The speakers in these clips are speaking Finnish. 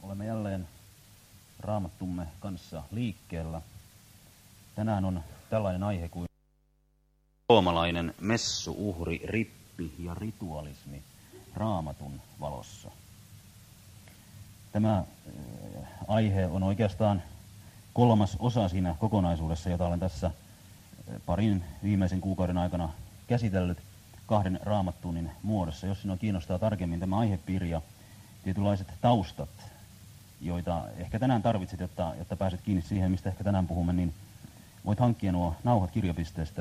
Olemme jälleen Raamattumme kanssa liikkeellä. Tänään on tällainen aihe kuin roomalainen messu, uhri, rippi ja ritualismi Raamatun valossa. Tämä aihe on oikeastaan kolmas osa siinä kokonaisuudessa, jota olen tässä parin viimeisen kuukauden aikana käsitellyt 2 raamattuunnin muodossa. Jos sinua kiinnostaa tarkemmin tämä aihepiiri ja tietynlaiset taustat, joita ehkä tänään tarvitset, jotta pääset kiinni siihen, mistä ehkä tänään puhumme, niin voit hankkia nuo nauhat kirjapisteestä.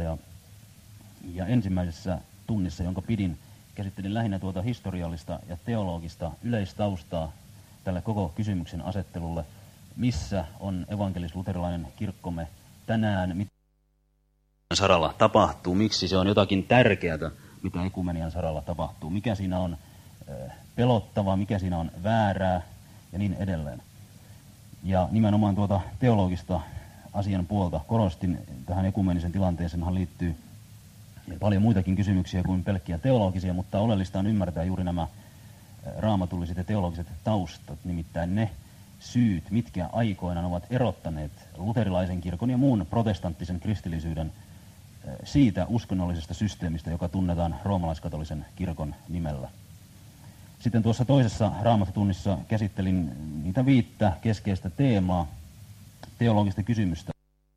Ja ensimmäisessä tunnissa, jonka pidin, käsittelin lähinnä tuota historiallista ja teologista yleistaustaa tälle koko kysymyksen asettelulle, missä on evankelis-luterilainen kirkkomme tänään, mitä saralla tapahtuu, miksi se on jotakin tärkeää, mitä ekumenian saralla tapahtuu, mikä siinä on pelottavaa, mikä siinä on väärää ja niin edelleen. Ja nimenomaan tuota teologista asian puolta korostin. Tähän ekumenisen tilanteeseenhan liittyy paljon muitakin kysymyksiä kuin pelkkiä teologisia, mutta oleellista on ymmärtää juuri nämä raamatulliset ja teologiset taustat, nimittäin ne syyt, mitkä aikoinaan ovat erottaneet luterilaisen kirkon ja muun protestanttisen kristillisyyden siitä uskonnollisesta systeemistä, joka tunnetaan roomalaiskatolisen kirkon nimellä. Sitten tuossa toisessa raamattutunnissa käsittelin niitä 5 keskeistä teemaa, teologista kysymystä,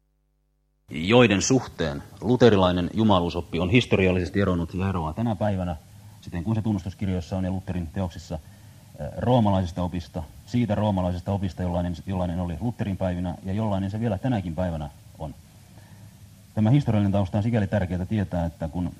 joiden suhteen luterilainen jumaluusoppi on historiallisesti eronnut ja eroaa tänä päivänä, siten kuin se tunnustuskirjoissa on ja Lutherin teoksissa, roomalaisesta opista, siitä roomalaisesta opista, jollainen oli Lutherin päivinä ja jollainen se vielä tänäkin päivänä on. Tämä historiallinen tausta on sikäli tärkeää tietää, että kun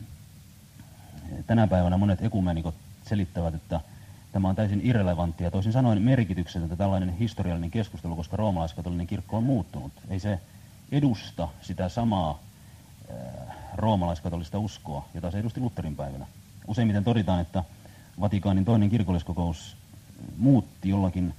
tänä päivänä monet ekumenikot selittävät, että tämä on täysin irrelevanttia, toisin sanoen merkityksetöntä tällainen historiallinen keskustelu, koska roomalaiskatolinen kirkko on muuttunut. Ei se edusta sitä samaa roomalaiskatolista uskoa, jota se edusti Lutherin päivänä. Useimmiten todetaan, että Vatikaanin toinen kirkolliskokous muutti jollakin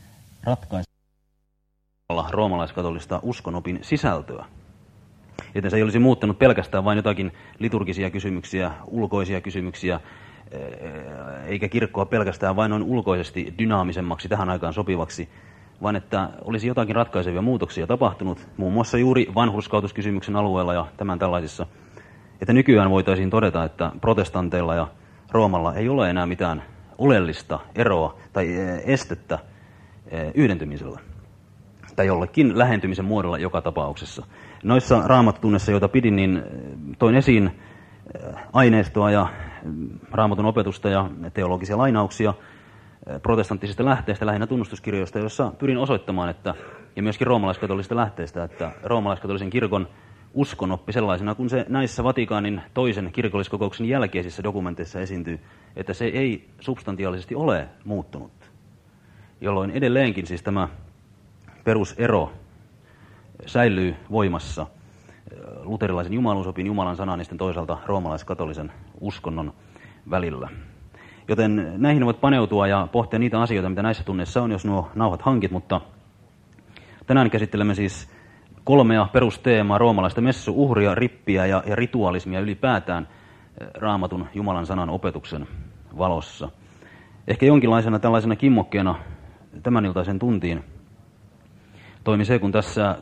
ratkaisevalla roomalaiskatolista uskonopin sisältöä. Joten se ei olisi muuttanut pelkästään vain jotakin liturgisia kysymyksiä, ulkoisia kysymyksiä, eikä kirkkoa pelkästään vain noin ulkoisesti dynaamisemmaksi, tähän aikaan sopivaksi, vaan että olisi jotakin ratkaisevia muutoksia tapahtunut, muun muassa juuri vanhurskautuskysymyksen alueella ja tämän tällaisissa. Että nykyään voitaisiin todeta, että protestanteilla ja Roomalla ei ole enää mitään oleellista eroa tai estettä yhdentymisellä tai jollekin lähentymisen muodolla joka tapauksessa. Noissa raamattutunnissa, joita pidin, niin toin esiin aineistoa ja raamatun opetusta ja teologisia lainauksia protestanttisista lähteistä, lähinnä tunnustuskirjoista, joissa pyrin osoittamaan, ja myöskin roomalaiskatolisista lähteistä, että roomalaiskatolisen kirkon uskonoppi sellaisena, kun se näissä Vatikaanin toisen kirkolliskokouksen jälkeisissä dokumenteissa esiintyy, että se ei substantiaalisesti ole muuttunut. Jolloin edelleenkin siis tämä perusero säilyy voimassa luterilaisen jumaluusopin, Jumalan sanan ja sitten toisaalta roomalaiskatolisen uskonnon välillä. Joten näihin voit paneutua ja pohtia niitä asioita, mitä näissä tunneissa on, jos nuo nauhat hankit, mutta tänään käsittelemme siis 3 perusteemaa: roomalaista messu, uhria, rippiä ja ritualismia ylipäätään Raamatun Jumalan sanan opetuksen valossa. Ehkä jonkinlaisena tällaisena kimmokkeena tämän iltaisen tuntiin toimi se, kun tässä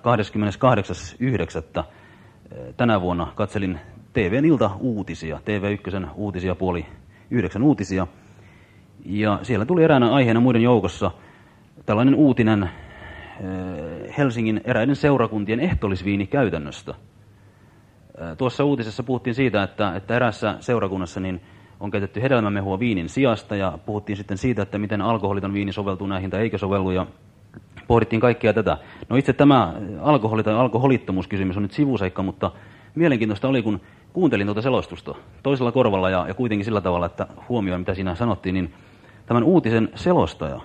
28.9. tänä vuonna katselin TV:n iltauutisia, TV1 uutisia, 8:30 uutisia, ja siellä tuli eräänä aiheena muiden joukossa tällainen uutinen Helsingin eräiden seurakuntien ehtoollisviinikäytännöstä. Tuossa uutisessa puhuttiin siitä, että eräässä seurakunnassa niin on käytetty hedelmämehua viinin sijasta, ja puhuttiin sitten siitä, että miten alkoholiton viini soveltuu näihin tai eikö sovellu, ja pohdittiin kaikkea tätä. No itse tämä alkoholi- tai alkoholittomuuskysymys on nyt sivuseikka, mutta mielenkiintoista oli, kun kuuntelin tuota selostusta toisella korvalla ja kuitenkin sillä tavalla, että huomioin, mitä siinä sanottiin, niin tämän uutisen selostaja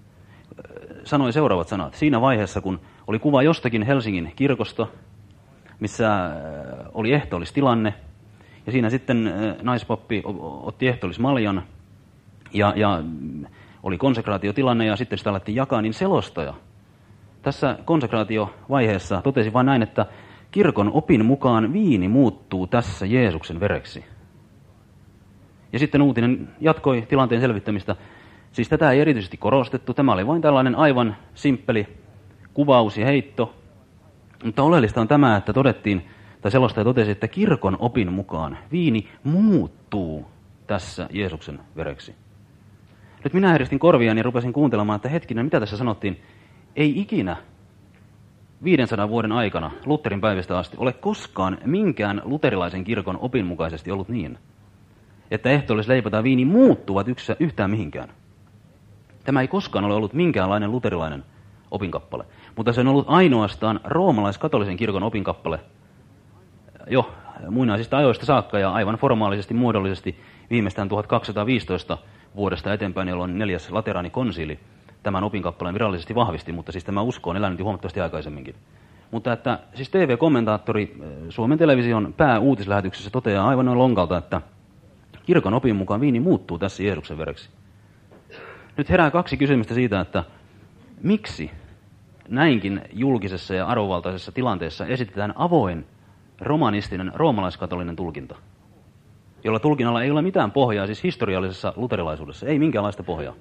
sanoi seuraavat sanat. Siinä vaiheessa, kun oli kuva jostakin Helsingin kirkosta, missä oli ehtoollistilanne, ja siinä sitten naispappi otti ehtoollismaljan, ja oli konsekraatiotilanne, ja sitten sitä alettiin jakaa, niin selostaja tässä konsekraatiovaiheessa totesi vain näin, että kirkon opin mukaan viini muuttuu tässä Jeesuksen vereksi. Ja sitten uutinen jatkoi tilanteen selvittämistä. Siis tätä ei erityisesti korostettu, tämä oli vain tällainen aivan simppeli kuvaus ja heitto. Mutta oleellista on tämä, että todettiin, tai selostaja totesi, että kirkon opin mukaan viini muuttuu tässä Jeesuksen vereksi. Nyt minä heristin korviani ja rupesin kuuntelemaan, että hetkinen, mitä tässä sanottiin. Ei ikinä 500 vuoden aikana, Lutherin päivistä asti, ole koskaan minkään luterilaisen kirkon opin mukaisesti ollut niin, että ehtoollisleipä tai viini muuttuvat yhtään mihinkään. Tämä ei koskaan ole ollut minkäänlainen luterilainen opinkappale, mutta se on ollut ainoastaan roomalaiskatolisen kirkon opinkappale jo muinaisista ajoista saakka ja aivan formaalisesti, muodollisesti viimeistään 1215 vuodesta eteenpäin, jolloin 4. Lateraanikonsili tämän opinkappaleen virallisesti vahvisti, mutta siis tämä usko on elänyt jo huomattavasti aikaisemminkin. Mutta että siis TV-kommentaattori Suomen television pääuutislähetyksessä toteaa aivan noin lonkalta, että kirkon opin mukaan viini muuttuu tässä Jeesuksen vereksi. Nyt herää 2 kysymystä siitä, että miksi näinkin julkisessa ja arvovaltaisessa tilanteessa esitetään avoin romanistinen roomalaiskatolinen tulkinta, jolla tulkinnalla ei ole mitään pohjaa siis historiallisessa luterilaisuudessa, ei minkäänlaista pohjaa.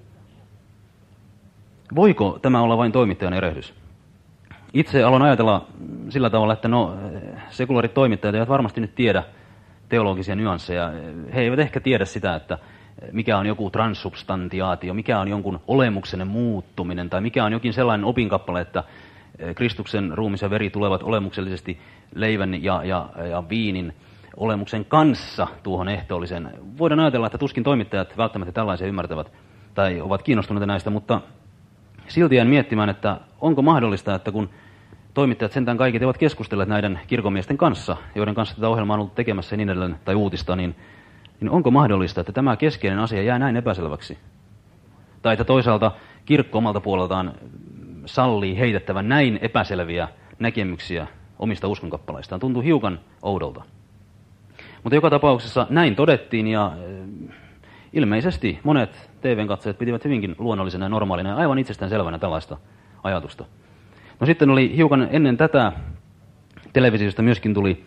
Voiko tämä olla vain toimittajan erehdys? Itse aloin ajatella sillä tavalla, että sekulaarit toimittajat eivät varmasti nyt tiedä teologisia nyansseja. He eivät ehkä tiedä sitä, että mikä on joku transsubstantiaatio, mikä on jonkun olemuksen muuttuminen, tai mikä on jokin sellainen opinkappale, että Kristuksen ruumis ja veri tulevat olemuksellisesti leivän ja viinin olemuksen kanssa tuohon ehtoolliseen. Voidaan ajatella, että tuskin toimittajat välttämättä tällaisia ymmärtävät tai ovat kiinnostuneita näistä, mutta silti jään miettimään, että onko mahdollista, että kun toimittajat sentään kaikki ovat keskustelleet näiden kirkomiesten kanssa, joiden kanssa tätä ohjelmaa on ollut tekemässä ja niin edelleen, tai uutista, niin onko mahdollista, että tämä keskeinen asia jää näin epäselväksi? Tai että toisaalta kirkko omalta puoleltaan sallii heitettävän näin epäselviä näkemyksiä omista uskonkappaleistaan. Tuntuu hiukan oudolta. Mutta joka tapauksessa näin todettiin ja ilmeisesti monet TV-katsojat pitivät hyvinkin luonnollisena ja normaalina ja aivan itsestään selvänä tällaista ajatusta. No sitten oli hiukan ennen tätä televisiosta myöskin tuli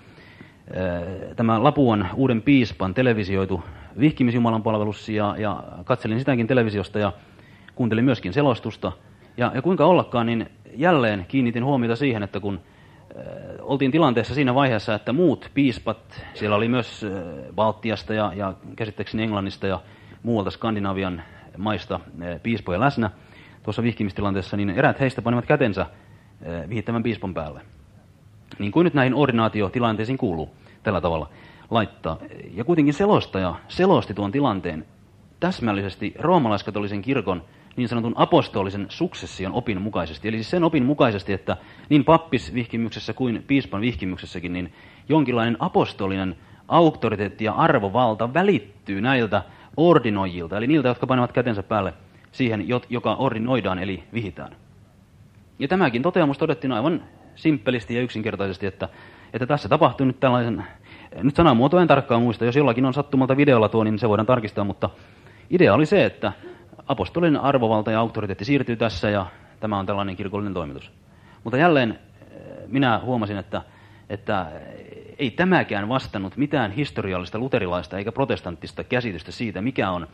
tämä Lapuan uuden piispan televisioitu vihkimisjumalan palvelus ja katselin sitäkin televisiosta ja kuuntelin myöskin selostusta. Ja kuinka ollakaan, niin jälleen kiinnitin huomiota siihen, että kun oltiin tilanteessa siinä vaiheessa, että muut piispat, siellä oli myös Baltiasta ja käsittääkseni Englannista ja muualta Skandinavian maista piispoja läsnä tuossa vihkimistilanteessa, niin eräät heistä panivat kätensä vihittävän piispan päälle. Niin kuin nyt näihin ordinaatiotilanteisiin kuuluu tällä tavalla laittaa. Ja kuitenkin selostaja selosti tuon tilanteen täsmällisesti roomalaiskatolisen kirkon niin sanotun apostolisen suksession opin mukaisesti. Eli siis sen opin mukaisesti, että niin pappisvihkimyksessä kuin piispan vihkimyksessäkin, niin jonkinlainen apostolinen auktoriteetti ja arvovalta välittyy näiltä ordinoijilta, eli niiltä, jotka panevat kätensä päälle siihen, joka ordinoidaan, eli vihitään. Ja tämäkin toteamus todettiin aivan simppelisti ja yksinkertaisesti, että tässä tapahtuu nyt tällaisen, nyt sanamuoto en tarkkaan muista, jos jollakin on sattumalta videolla tuo, niin se voidaan tarkistaa, mutta idea oli se, että apostolinen arvovalta ja auktoriteetti siirtyy tässä ja tämä on tällainen kirkollinen toimitus. Mutta jälleen minä huomasin, että ei tämäkään vastannut mitään historiallista luterilaista eikä protestanttista käsitystä siitä, mikä on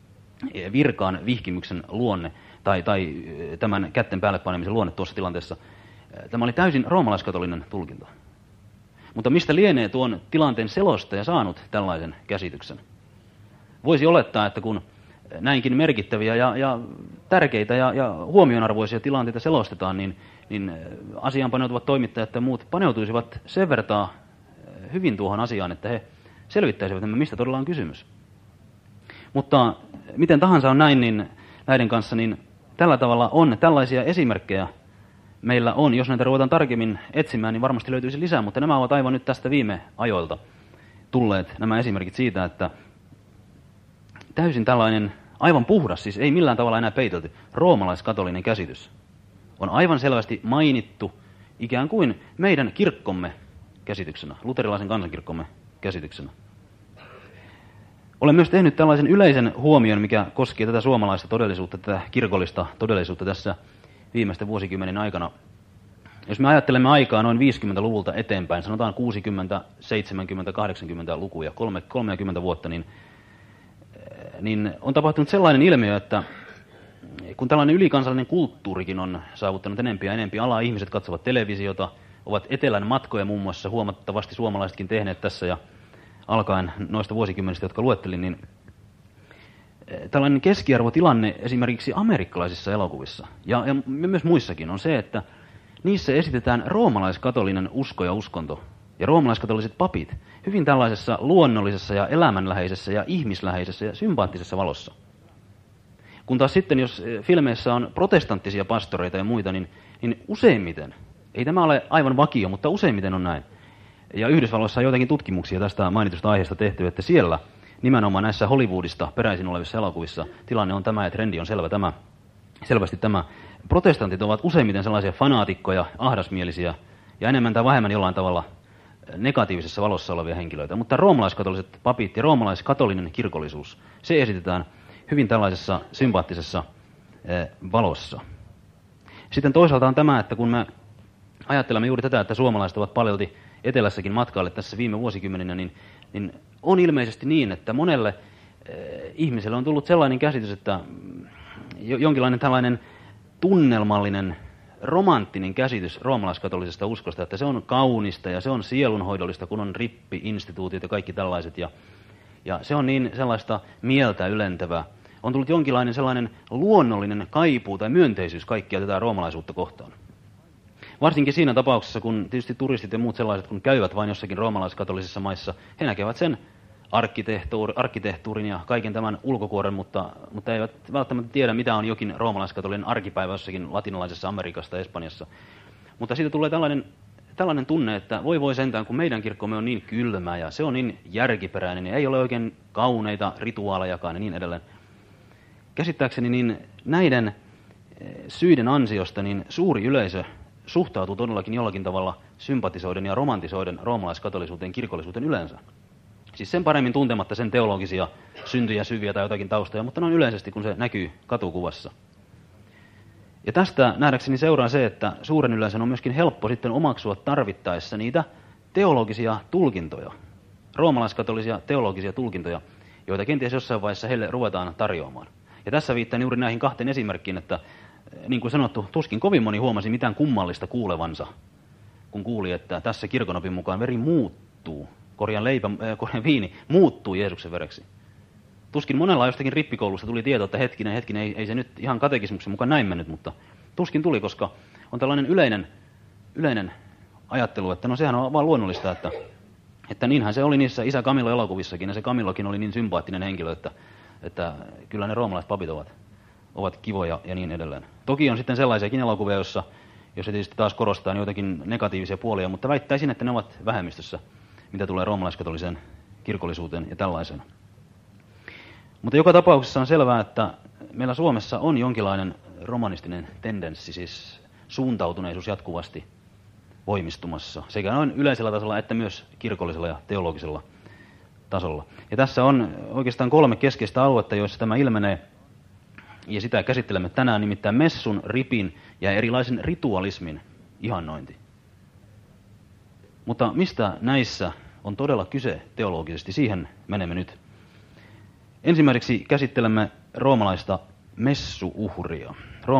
virkaan vihkimyksen luonne tai tämän kätten päälle panemisen luonne tuossa tilanteessa. Tämä oli täysin roomalaiskatolinen tulkinta. Mutta mistä lienee tuon tilanteen selostaja saanut tällaisen käsityksen? Voisi olettaa, että kun näinkin merkittäviä ja tärkeitä ja huomionarvoisia tilanteita selostetaan, niin asiaan paneutuvat toimittajat ja muut paneutuisivat sen verran hyvin tuohon asiaan, että he selvittäisivät, mistä todella on kysymys. Mutta miten tahansa on näin, niin näiden kanssa, niin tällä tavalla on tällaisia esimerkkejä meillä on. Jos näitä ruvetaan tarkemmin etsimään, niin varmasti löytyisi lisää, mutta nämä ovat aivan nyt tästä viime ajoilta tulleet nämä esimerkit siitä, että täysin tällainen aivan puhdas, siis ei millään tavalla enää peitelty, roomalaiskatolinen käsitys on aivan selvästi mainittu ikään kuin meidän kirkkomme käsityksenä, luterilaisen kansankirkkomme käsityksenä. Olen myös tehnyt tällaisen yleisen huomion, mikä koskee tätä suomalaista todellisuutta, tätä kirkollista todellisuutta tässä viimeisten vuosikymmenen aikana. Jos me ajattelemme aikaa noin 50-luvulta eteenpäin, sanotaan 60, 70, 80-lukuja, 30 vuotta, niin on tapahtunut sellainen ilmiö, että kun tällainen ylikansallinen kulttuurikin on saavuttanut enempi ja enempi alaa, ihmiset katsovat televisiota, ovat etelän matkoja muun muassa huomattavasti suomalaisetkin tehneet tässä ja alkaen noista vuosikymmenistä, jotka luettelin, niin tällainen keskiarvotilanne esimerkiksi amerikkalaisissa elokuvissa ja myös muissakin on se, että niissä esitetään roomalaiskatolinen usko ja uskonto ja roomalaiskatoliset papit hyvin tällaisessa luonnollisessa ja elämänläheisessä ja ihmisläheisessä ja sympaattisessa valossa. Kun taas sitten, jos filmeissä on protestanttisia pastoreita ja muita, niin useimmiten, ei tämä ole aivan vakio, mutta useimmiten on näin. Ja Yhdysvalloissa on joitakin tutkimuksia tästä mainitusta aiheesta tehty, että siellä nimenomaan näissä Hollywoodista peräisin olevissa elokuvissa tilanne on tämä ja trendi on selvästi tämä. Protestantit ovat useimmiten sellaisia fanaatikkoja, ahdasmielisiä ja enemmän tai vähemmän jollain tavalla negatiivisessa valossa olevia henkilöitä. Mutta roomalaiskatoliset papit ja roomalaiskatolinen kirkollisuus, se esitetään hyvin tällaisessa sympaattisessa valossa. Sitten toisaalta on tämä, että kun me ajattelemme juuri tätä, että suomalaiset ovat paljolti etelässäkin matkaille tässä viime vuosikymmeninä, niin on ilmeisesti niin, että monelle ihmiselle on tullut sellainen käsitys, että jonkinlainen tällainen tunnelmallinen, romanttinen käsitys roomalaiskatolisesta uskosta, että se on kaunista ja se on sielunhoidollista, kun on rippi-instituutiot ja kaikki tällaiset. Ja se on niin sellaista mieltä ylentävää. On tullut jonkinlainen sellainen luonnollinen kaipuu tai myönteisyys kaikkia tätä roomalaisuutta kohtaan. Varsinkin siinä tapauksessa, kun tietysti turistit ja muut sellaiset, kun käyvät vain jossakin roomalaiskatolisissa maissa, he näkevät sen arkkitehtuurin ja kaiken tämän ulkokuoren, mutta eivät välttämättä tiedä, mitä on jokin roomalaiskatolinen arkipäivä jossakin latinalaisessa Amerikassa ja Espanjassa. Mutta siitä tulee tällainen tunne, että voi sentään, kun meidän kirkkomme on niin kylmä ja se on niin järkiperäinen ja ei ole oikein kauneita rituaalejakaan ja niin edelleen. Käsittääkseni niin näiden syiden ansiosta niin suuri yleisö suhtautuu todellakin jollakin tavalla sympatisoiden ja romantisoiden roomalaiskatolisuuteen kirkollisuuteen yleensä. Siis sen paremmin tuntematta sen teologisia syntyjä, syviä tai jotakin taustoja, mutta noin yleisesti, kun se näkyy katukuvassa. Ja tästä nähdäkseni seuraa se, että suuren yleisön on myöskin helppo sitten omaksua tarvittaessa niitä teologisia tulkintoja, roomalaiskatolisia teologisia tulkintoja, joita kenties jossain vaiheessa heille ruvetaan tarjoamaan. Ja tässä viittaan juuri näihin kahteen esimerkkiin, että niin kuin sanottu, tuskin kovin moni huomasi mitään kummallista kuulevansa, kun kuuli, että tässä kirkonopin mukaan veri muuttuu, viini muuttuu Jeesuksen vereksi. Tuskin monella jostakin rippikoulusta tuli tieto, että hetkinen, ei se nyt ihan katekismuksen mukaan näin mennyt, mutta tuskin tuli, koska on tällainen yleinen ajattelu, että no sehän on vaan luonnollista, että niinhän se oli niissä Isä Camillo-elokuvissakin, ja se Camillokin oli niin sympaattinen henkilö, että kyllä ne roomalaiset papit ovat kivoja ja niin edelleen. Toki on sitten sellaisiakin elokuvia, jossa tietysti taas korostaa joitakin negatiivisia puolia, mutta väittäisin, että ne ovat vähemmistössä, mitä tulee roomalaiskatoliseen kirkollisuuteen ja tällaiseen. Mutta joka tapauksessa on selvää, että meillä Suomessa on jonkinlainen romanistinen tendenssi, siis suuntautuneisuus jatkuvasti voimistumassa, sekä noin yleisellä tasolla että myös kirkollisella ja teologisella tasolla. Ja tässä on oikeastaan 3 keskeistä aluetta, joissa tämä ilmenee, ja sitä käsittelemme tänään, nimittäin messun, ripin ja erilaisen ritualismin ihannointi. Mutta mistä näissä on todella kyse teologisesti, siihen menemme nyt. Ensimmäiseksi käsittelemme roomalaista messuuhria.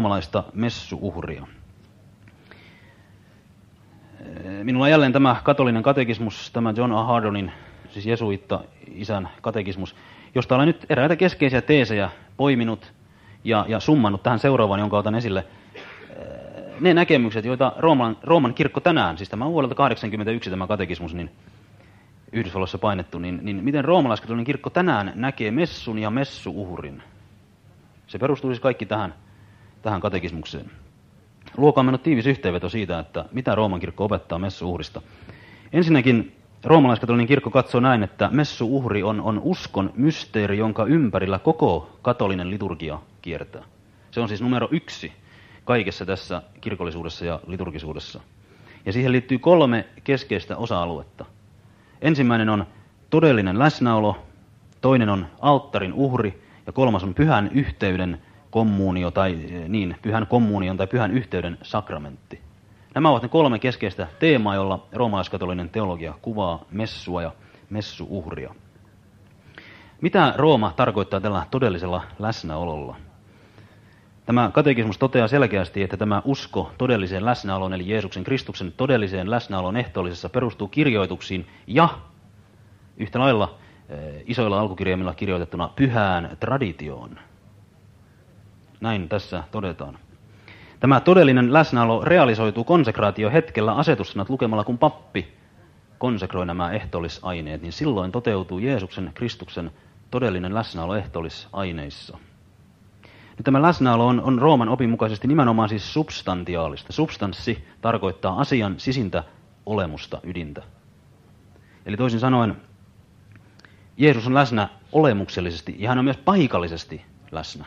Minulla on jälleen tämä katolinen katekismus, tämä John A. Hardonin, siis jesuitta-isän katekismus, josta olen nyt eräitä keskeisiä teesejä poiminut ja summannut tähän seuraavaan, jonka otan esille. Ne näkemykset, joita Rooman kirkko tänään, siis tämä on vuodelta 1981 tämä katekismus, niin Yhdysvalloissa painettu, niin miten roomalaiskatolinen kirkko tänään näkee messun ja messuuhrin? Se perustuu siis kaikki tähän katekismukseen. Luokaamme nyt tiivis yhteenveto siitä, että mitä Rooman kirkko opettaa messuuhrista. Ensinnäkin roomalaiskatolinen kirkko katsoo näin, että messuuhri on uskon mysteeri, jonka ympärillä koko katolinen liturgia kiertää. Se on siis numero 1 kaikessa tässä kirkollisuudessa ja liturgisuudessa. Ja siihen liittyy 3 keskeistä osa-aluetta. Ensimmäinen on todellinen läsnäolo, toinen on alttarin uhri ja 3 on pyhän yhteyden kommuunio pyhän kommuunion tai pyhän yhteyden sakramentti. Nämä ovat ne 3 keskeistä teemaa, jolla roomalaiskatolinen teologia kuvaa messua ja messuuhria. Mitä Rooma tarkoittaa tällä todellisella läsnäololla? Tämä katekismus toteaa selkeästi, että tämä usko todelliseen läsnäoloon, eli Jeesuksen Kristuksen todelliseen läsnäoloon ehtoollisessa perustuu kirjoituksiin ja yhtä lailla isoilla alkukirjaimilla kirjoitettuna pyhään traditioon. Näin tässä todetaan. Tämä todellinen läsnäolo realisoituu konsekraatiohetkellä asetussanat lukemalla, kun pappi konsekroi nämä ehtoollisaineet, niin silloin toteutuu Jeesuksen Kristuksen todellinen läsnäolo ehtoollisaineissa. Nyt tämä läsnäolo on Rooman opin mukaisesti nimenomaan siis substantiaalista. Substanssi tarkoittaa asian sisintä olemusta, ydintä. Eli toisin sanoen, Jeesus on läsnä olemuksellisesti ja hän on myös paikallisesti läsnä.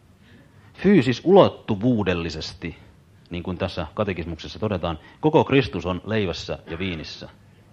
Fyysis-ulottuvuudellisesti, niin kuin tässä katekismuksessa todetaan, koko Kristus on leivässä ja viinissä.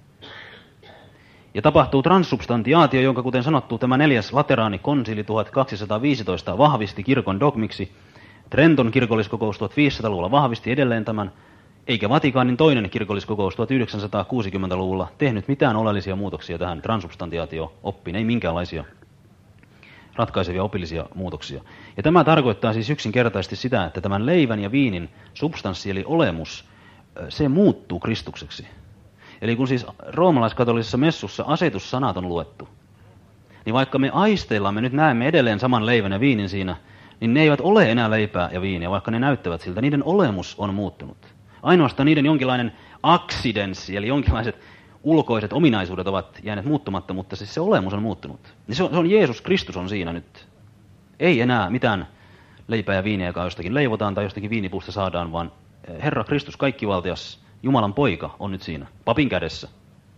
Ja tapahtuu transsubstantiaatio, jonka kuten sanottu tämä 4. Lateraani-konsili 1215 vahvisti kirkon dogmiksi. Trenton kirkolliskokous 1500-luvulla vahvisti edelleen tämän, eikä Vatikaanin toinen kirkolliskokous 1960-luvulla tehnyt mitään oleellisia muutoksia tähän transsubstantiaatio-oppiin, ei minkäänlaisia ratkaisevia opillisia muutoksia. Ja tämä tarkoittaa siis yksinkertaisesti sitä, että tämän leivän ja viinin substanssi eli olemus, se muuttuu Kristukseksi. Eli kun siis roomalaiskatolisessa messussa asetussanat on luettu, niin vaikka me aisteillamme nyt näemme edelleen saman leivän ja viinin siinä, niin ne eivät ole enää leipää ja viiniä, vaikka ne näyttävät siltä. Niiden olemus on muuttunut. Ainoastaan niiden jonkinlainen aksidenssi, eli jonkinlaiset ulkoiset ominaisuudet ovat jääneet muuttumatta, mutta siis se olemus on muuttunut. Ja se on Jeesus Kristus on siinä nyt. Ei enää mitään leipää ja viiniä, joka jostakin leivotaan tai jostakin viinipuusta saadaan, vaan Herra Kristus kaikkivaltias, Jumalan poika on nyt siinä, papin kädessä.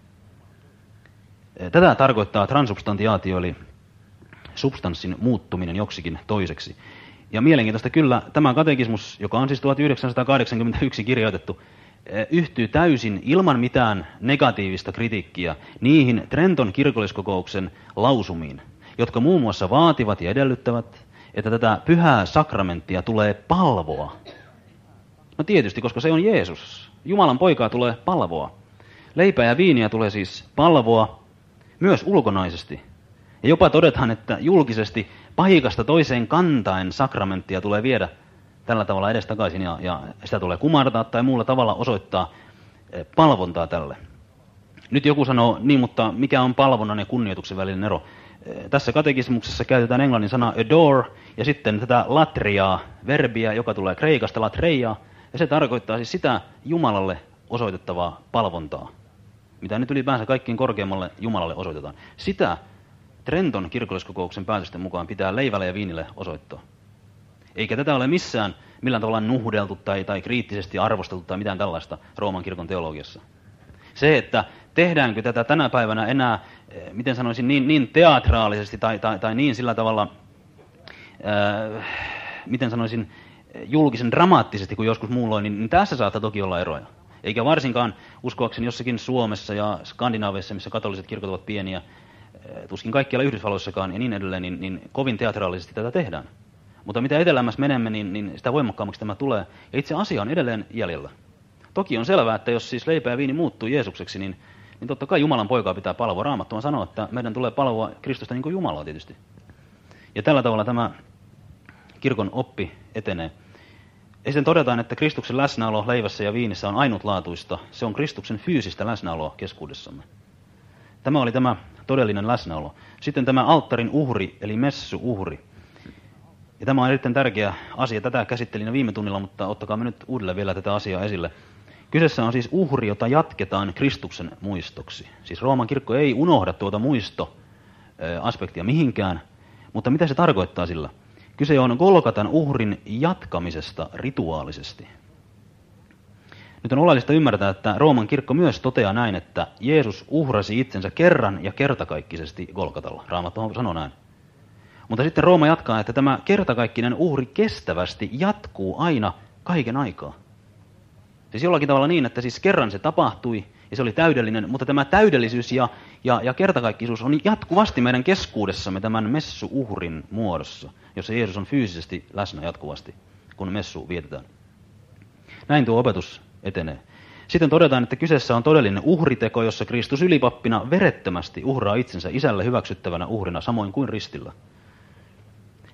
Tätä tarkoittaa transubstantiaatio, eli substanssin muuttuminen joksikin toiseksi. Ja mielenkiintoista kyllä, tämä katekismus, joka on siis 1981 kirjoitettu, yhtyy täysin ilman mitään negatiivista kritiikkiä niihin Trenton kirkolliskokouksen lausumiin, jotka muun muassa vaativat ja edellyttävät, että tätä pyhää sakramenttia tulee palvoa. No tietysti, koska se on Jeesus. Jumalan poikaa tulee palvoa. Leipää ja viiniä tulee siis palvoa myös ulkonaisesti. Ja jopa todetaan, että julkisesti paikasta toiseen kantaen sakramenttia tulee viedä tällä tavalla edestakaisin ja sitä tulee kumartaa tai muulla tavalla osoittaa palvontaa tälle. Nyt joku sanoo, niin mutta mikä on palvonnan ja kunnioituksen välinen ero? Tässä katekismuksessa käytetään englannin sana adore ja sitten tätä latriaa, verbiä, joka tulee kreikasta latreia, ja se tarkoittaa siis sitä Jumalalle osoitettavaa palvontaa, mitä nyt ylipäänsä kaikkiin korkeammalle Jumalalle osoitetaan. Sitä Trenton kirkolliskokouksen päätösten mukaan pitää leivälle ja viinille osoittaa. Eikä tätä ole millään tavalla nuhdeltu tai kriittisesti arvosteltu tai mitään tällaista Rooman kirkon teologiassa. Se, että tehdäänkö tätä tänä päivänä enää, miten sanoisin, niin teatraalisesti tai niin sillä tavalla, miten sanoisin, julkisen dramaattisesti kuin joskus muulloin, niin tässä saattaa toki olla eroja. Eikä varsinkaan uskoakseni jossakin Suomessa ja Skandinaaviassa, missä katoliset kirkot ovat pieniä, tuskin kaikkialla Yhdysvalloissakaan ja niin edelleen, niin kovin teatraalisesti tätä tehdään. Mutta mitä etelämmässä menemme, niin sitä voimakkaammaksi tämä tulee. Ja itse asia on edelleen jäljellä. Toki on selvää, että jos siis leipä ja viini muuttuu Jeesukseksi, niin totta kai Jumalan poikaa pitää palvoa. Raamattu on sanoa, että meidän tulee palvoa Kristusta niin kuin Jumalaa tietysti. Ja tällä tavalla tämä kirkon oppi etenee. Ja sitten todetaan, että Kristuksen läsnäolo leivässä ja viinissä on ainutlaatuista. Se on Kristuksen fyysistä läsnäoloa keskuudessamme. Tämä oli tämä todellinen läsnäolo. Sitten tämä alttarin uhri, eli messu-uhri. Ja tämä on erittäin tärkeä asia. Tätä käsittelin viime tunnilla, mutta ottakaa me nyt uudelleen vielä tätä asiaa esille. Kyseessä on siis uhri, jota jatketaan Kristuksen muistoksi. Siis Rooman kirkko ei unohda tuota muistoaspektia mihinkään, mutta mitä se tarkoittaa sillä? Kyse on Golgatan uhrin jatkamisesta rituaalisesti. Nyt on oleellista ymmärtää, että Rooman kirkko myös toteaa näin, että Jeesus uhrasi itsensä kerran ja kertakaikkisesti Golgatalla. Raamattu sanoo näin. Mutta sitten Rooma jatkaa, että tämä kertakaikkinen uhri kestävästi jatkuu aina kaiken aikaa. Siis jollakin tavalla niin, että siis kerran se tapahtui ja se oli täydellinen, mutta tämä täydellisyys ja kertakaikkisuus on jatkuvasti meidän keskuudessamme tämän messu-uhrin muodossa, jossa Jeesus on fyysisesti läsnä jatkuvasti, kun messu vietetään. Näin tuo opetus etenee. Sitten todetaan, että kyseessä on todellinen uhriteko, jossa Kristus ylipappina verettömästi uhraa itsensä isälle hyväksyttävänä uhrina, samoin kuin ristillä.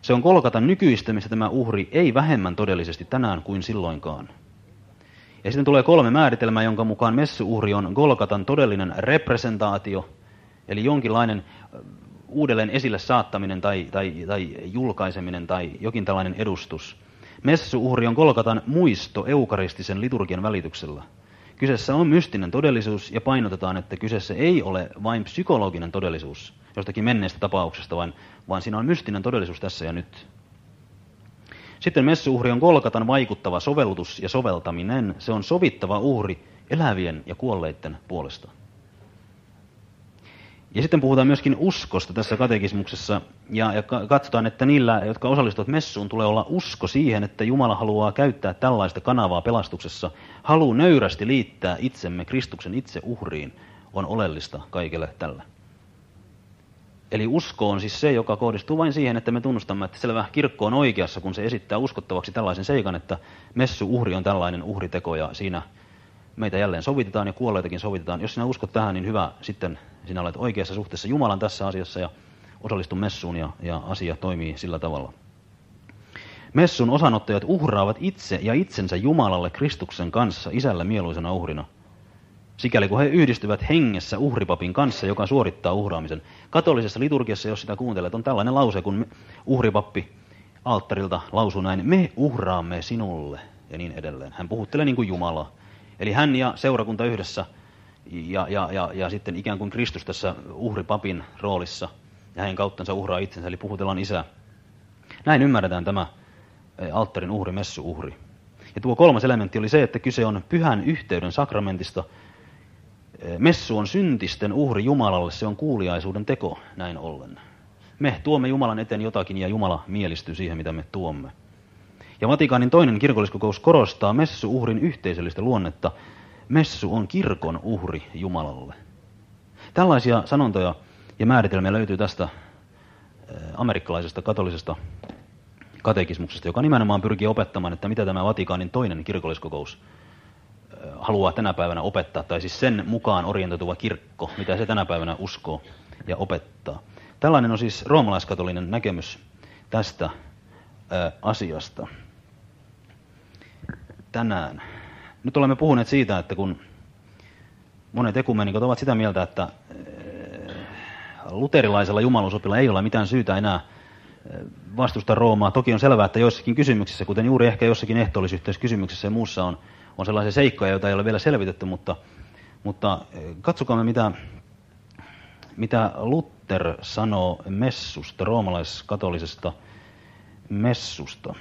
Se on Golgatan nykyistämistä tämä uhri, ei vähemmän todellisesti tänään kuin silloinkaan. Ja sitten tulee 3 määritelmää, jonka mukaan messuuhri on Golgatan todellinen representaatio, eli jonkinlainen uudelleen esille saattaminen tai julkaiseminen tai jokin tällainen edustus. Messuuhri on Golgatan muisto eukaristisen liturgian välityksellä. Kyseessä on mystinen todellisuus ja painotetaan, että kyseessä ei ole vain psykologinen todellisuus jostakin menneestä tapauksesta, vaan siinä on mystinen todellisuus tässä ja nyt. Sitten messuuhri on Golgatan vaikuttava sovellutus ja soveltaminen. Se on sovittava uhri elävien ja kuolleiden puolesta. Ja sitten puhutaan myöskin uskosta tässä katekismuksessa, ja katsotaan, että niillä, jotka osallistuvat messuun, tulee olla usko siihen, että Jumala haluaa käyttää tällaista kanavaa pelastuksessa. Halu nöyrästi liittää itsemme Kristuksen itse uhriin on oleellista kaikelle tällä. Eli usko on siis se, joka kohdistuu vain siihen, että me tunnustamme, että selvä kirkko on oikeassa, kun se esittää uskottavaksi tällaisen seikan, että messu-uhri on tällainen uhriteko, ja siinä meitä jälleen sovitetaan ja kuolleitakin sovitetaan. Jos sinä uskot tähän, niin hyvä, sitten sinä olet oikeassa suhteessa Jumalan tässä asiassa ja osallistu messuun ja asia toimii sillä tavalla. Messun osanottajat uhraavat itse ja itsensä Jumalalle Kristuksen kanssa isällä mieluisena uhrina. Sikäli kun he yhdistyvät hengessä uhripapin kanssa, joka suorittaa uhraamisen. Katolisessa liturgiassa, jos sitä kuuntelet, on tällainen lause, kun uhripappi alttarilta lausuu näin, me uhraamme sinulle ja niin edelleen. Hän puhuttelee niin kuin Jumala. Eli hän ja seurakunta yhdessä ja sitten ikään kuin Kristus tässä uhripapin roolissa ja hänen kauttansa uhraa itsensä, eli puhutellaan isää. Näin ymmärretään tämä alttarin uhri, messu-uhri. Ja tuo 3. elementti oli se, että kyse on pyhän yhteyden sakramentista. Messu on syntisten uhri Jumalalle, se on kuuliaisuuden teko näin ollen. Me tuomme Jumalan eteen jotakin ja Jumala mielistyy siihen, mitä me tuomme. Ja Vatikaanin 2. kirkolliskokous korostaa messu-uhrin yhteisöllistä luonnetta. Messu on kirkon uhri Jumalalle. Tällaisia sanontoja ja määritelmiä löytyy tästä amerikkalaisesta katolisesta katekismuksesta, joka nimenomaan pyrkii opettamaan, että mitä tämä Vatikaanin 2. kirkolliskokous haluaa tänä päivänä opettaa, tai siis sen mukaan orientoituva kirkko, mitä se tänä päivänä uskoo ja opettaa. Tällainen on siis roomalaiskatolinen näkemys tästä asiasta tänään. Nyt olemme puhuneet siitä, että kun monet ekumenikot ovat sitä mieltä, että luterilaisella jumaluusopilla ei ole mitään syytä enää vastustaa Roomaa. Toki on selvää, että joissakin kysymyksissä, kuten juuri ehkä jossakin ehtoollisyhteyskysymyksessä ja muussa on sellaisia seikkoja, joita ei ole vielä selvitetty, mutta katsokaamme, mitä Luther sanoo messusta, roomalaiskatolisesta messusta.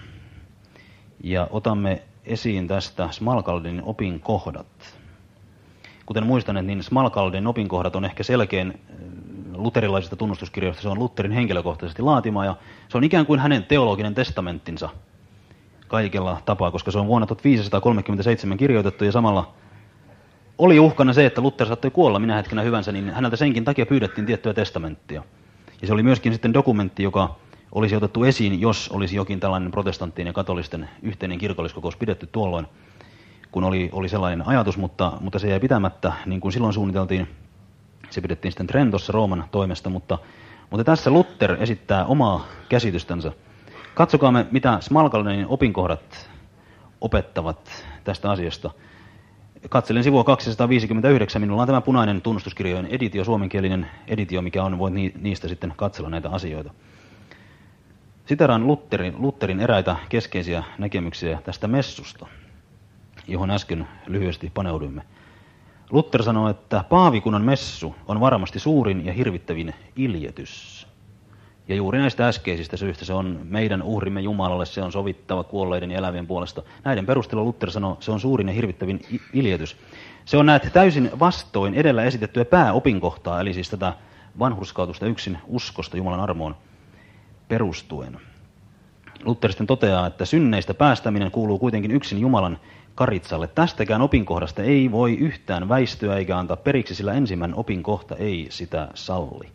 Ja otamme esiin tästä Smalcaldin opinkohdat. Kuten muistaneet, niin Smalcaldin opinkohdat on ehkä selkein luterilaisista tunnustuskirjoista. Se on Lutherin henkilökohtaisesti laatima ja se on ikään kuin hänen teologinen testamenttinsa kaikella tapaa, koska se on vuonna 1537 kirjoitettu ja samalla oli uhkana se, että Luther saattoi kuolla minä hetkenä hyvänsä, niin häneltä senkin takia pyydettiin tiettyä testamenttia. Ja se oli myöskin sitten dokumentti, joka olisi otettu esiin, jos olisi jokin tällainen protestanttien ja katolisten yhteinen kirkolliskokous pidetty tuolloin, kun oli sellainen ajatus, mutta se jäi pitämättä, niin kuin silloin suunniteltiin. Se pidettiin sitten Trentossa Rooman toimesta, mutta tässä Luther esittää omaa käsitystänsä. Katsokaamme, mitä Smalcaldin opinkohdat opettavat tästä asiasta. Katselen sivua 259. Minulla on tämä punainen tunnustuskirjojen editio, suomenkielinen editio, mikä on, voit niistä sitten katsella näitä asioita. Siteraan Lutherin eräitä keskeisiä näkemyksiä tästä messusta, johon äsken lyhyesti paneuduimme. Luther sanoo, että paavikunnan messu on varmasti suurin ja hirvittävin iljetys. Ja juuri näistä äskeisistä syistä se on meidän uhrimme Jumalalle, se on sovittava kuolleiden ja elävien puolesta. Näiden perusteella Luther sanoo, se on suurin ja hirvittävin iljetys. Se on näet täysin vastoin edellä esitettyä pääopinkohtaa, eli siis tätä vanhurskautusta yksin uskosta Jumalan armoon perustuen. Luther sitten toteaa, että synneistä päästäminen kuuluu kuitenkin yksin Jumalan karitsalle. Tästäkään opinkohdasta ei voi yhtään väistyä eikä antaa periksi, sillä ensimmäinen opinkohta ei sitä salli.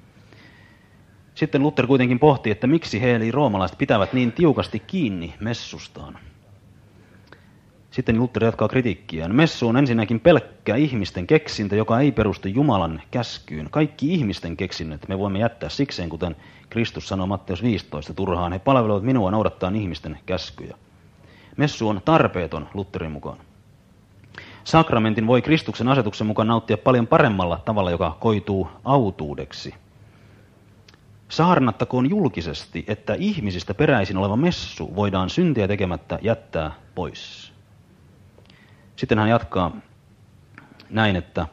Sitten Luther kuitenkin pohti, että miksi he eli roomalaiset pitävät niin tiukasti kiinni messustaan. Sitten Luther jatkaa kritiikkiään. Messu on ensinnäkin pelkkä ihmisten keksintö, joka ei perustu Jumalan käskyyn. Kaikki ihmisten keksinnöt me voimme jättää sikseen, kuten Kristus sanoo Matteus 15, turhaan he palvelevat minua noudattaen ihmisten käskyjä. Messu on tarpeeton Lutherin mukaan. Sakramentin voi Kristuksen asetuksen mukaan nauttia paljon paremmalla tavalla, joka koituu autuudeksi. Saarnattakoon julkisesti, että ihmisistä peräisin oleva messu voidaan syntiä tekemättä jättää pois. Sitten hän jatkaa näin, että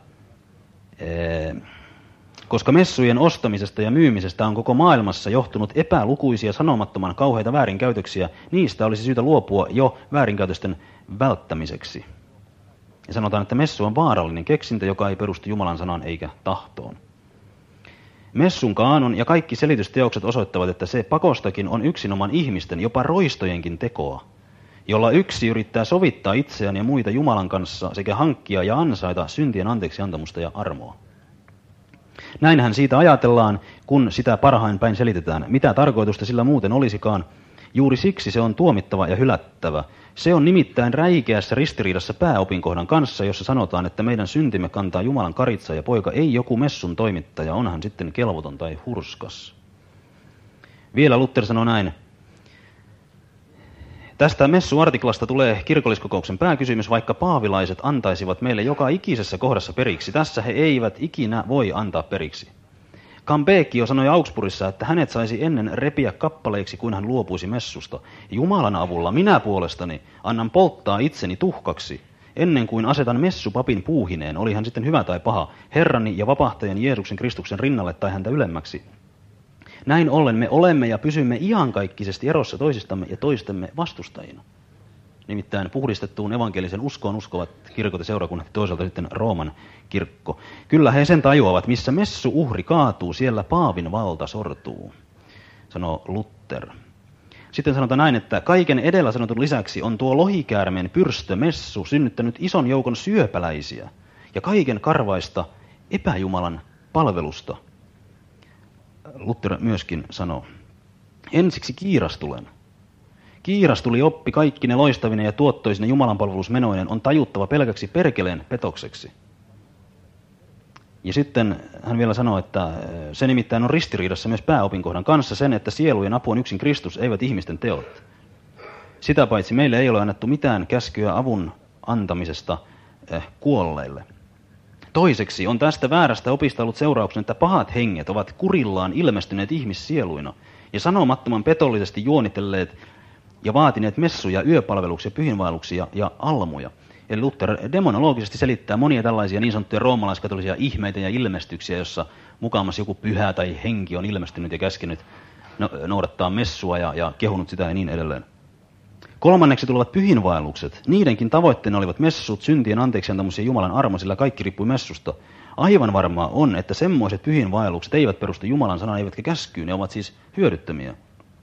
koska messujen ostamisesta ja myymisestä on koko maailmassa johtunut epälukuisia sanomattoman kauheita väärinkäytöksiä, niistä olisi syytä luopua jo väärinkäytösten välttämiseksi. Ja sanotaan, että messu on vaarallinen keksintö, joka ei perustu Jumalan sanaan eikä tahtoon. Messun kaanon ja kaikki selitysteokset osoittavat, että se pakostakin on yksinomaan ihmisten, jopa roistojenkin tekoa, jolla yksi yrittää sovittaa itseään ja muita Jumalan kanssa sekä hankkia ja ansaita syntien anteeksiantamusta ja armoa. Näinhän siitä ajatellaan, kun sitä parhain päin selitetään. Mitä tarkoitusta sillä muuten olisikaan? Juuri siksi se on tuomittava ja hylättävä. Se on nimittäin räikeässä ristiriidassa pääopinkohdan kanssa, jossa sanotaan, että meidän syntimme kantaa Jumalan karitsa ja poika, ei joku messun toimittaja, onhan sitten kelvoton tai hurskas. Vielä Luther sanoo näin. Tästä messuartiklasta tulee kirkolliskokouksen pääkysymys, vaikka paavilaiset antaisivat meille joka ikisessä kohdassa periksi. Tässä he eivät ikinä voi antaa periksi. Campecchio sanoi Augsburgissa, että hänet saisi ennen repiä kappaleiksi, kuin hän luopuisi messusta. Jumalan avulla minä puolestani annan polttaa itseni tuhkaksi, ennen kuin asetan messupapin puuhineen, oli hän sitten hyvä tai paha, Herrani ja vapahtajan Jeesuksen Kristuksen rinnalle tai häntä ylemmäksi. Näin ollen me olemme ja pysymme iankaikkisesti erossa toisistamme ja toistemme vastustajina. Nimittäin puhdistettuun evankelisen uskoon uskovat kirkot ja seurakunnat ja toisaalta sitten Rooman kirkko. Kyllä he sen tajuavat, missä messu-uhri kaatuu, siellä paavin valta sortuu, sanoo Luther. Sitten sanotaan näin, että kaiken edellä sanotun lisäksi on tuo lohikäärmeen pyrstömessu synnyttänyt ison joukon syöpäläisiä ja kaiken karvaista epäjumalan palvelusta. Luther myöskin sanoo, ensiksi kiirastulen. Kiirastuli oppi kaikkine loistavine ja tuottoisine jumalanpalvelusmenoinen on tajuttava pelkäksi perkeleen petokseksi. Ja sitten hän vielä sanoo, että se nimittäin on ristiriidassa myös pääopinkohdan kanssa sen, että sielujen apu on yksin Kristus, eivät ihmisten teot. Sitä paitsi meille ei ole annettu mitään käskyä avun antamisesta kuolleille. Toiseksi on tästä väärästä opista ollut seurauksen, että pahat henget ovat kurillaan ilmestyneet ihmissieluina ja sanomattoman petollisesti juonitelleet ja vaatineet messuja, yöpalveluksia, pyhinvaelluksia ja almuja. Eli Luther demonologisesti selittää monia tällaisia niin sanottuja roomalaiskatolisia ihmeitä ja ilmestyksiä, jossa mukaamassa joku pyhä tai henki on ilmestynyt ja käskenyt noudattaa messua ja kehunut sitä ja niin edelleen. Kolmanneksi tulevat pyhinvaellukset. Niidenkin tavoitteena olivat messut, syntien anteeksiantamus ja Jumalan armo, sillä kaikki riippui messusta. Aivan varmaa on, että semmoiset pyhinvaellukset eivät perustu Jumalan sanaan eivätkä käskyyn, ne ovat siis hyödyttömiä.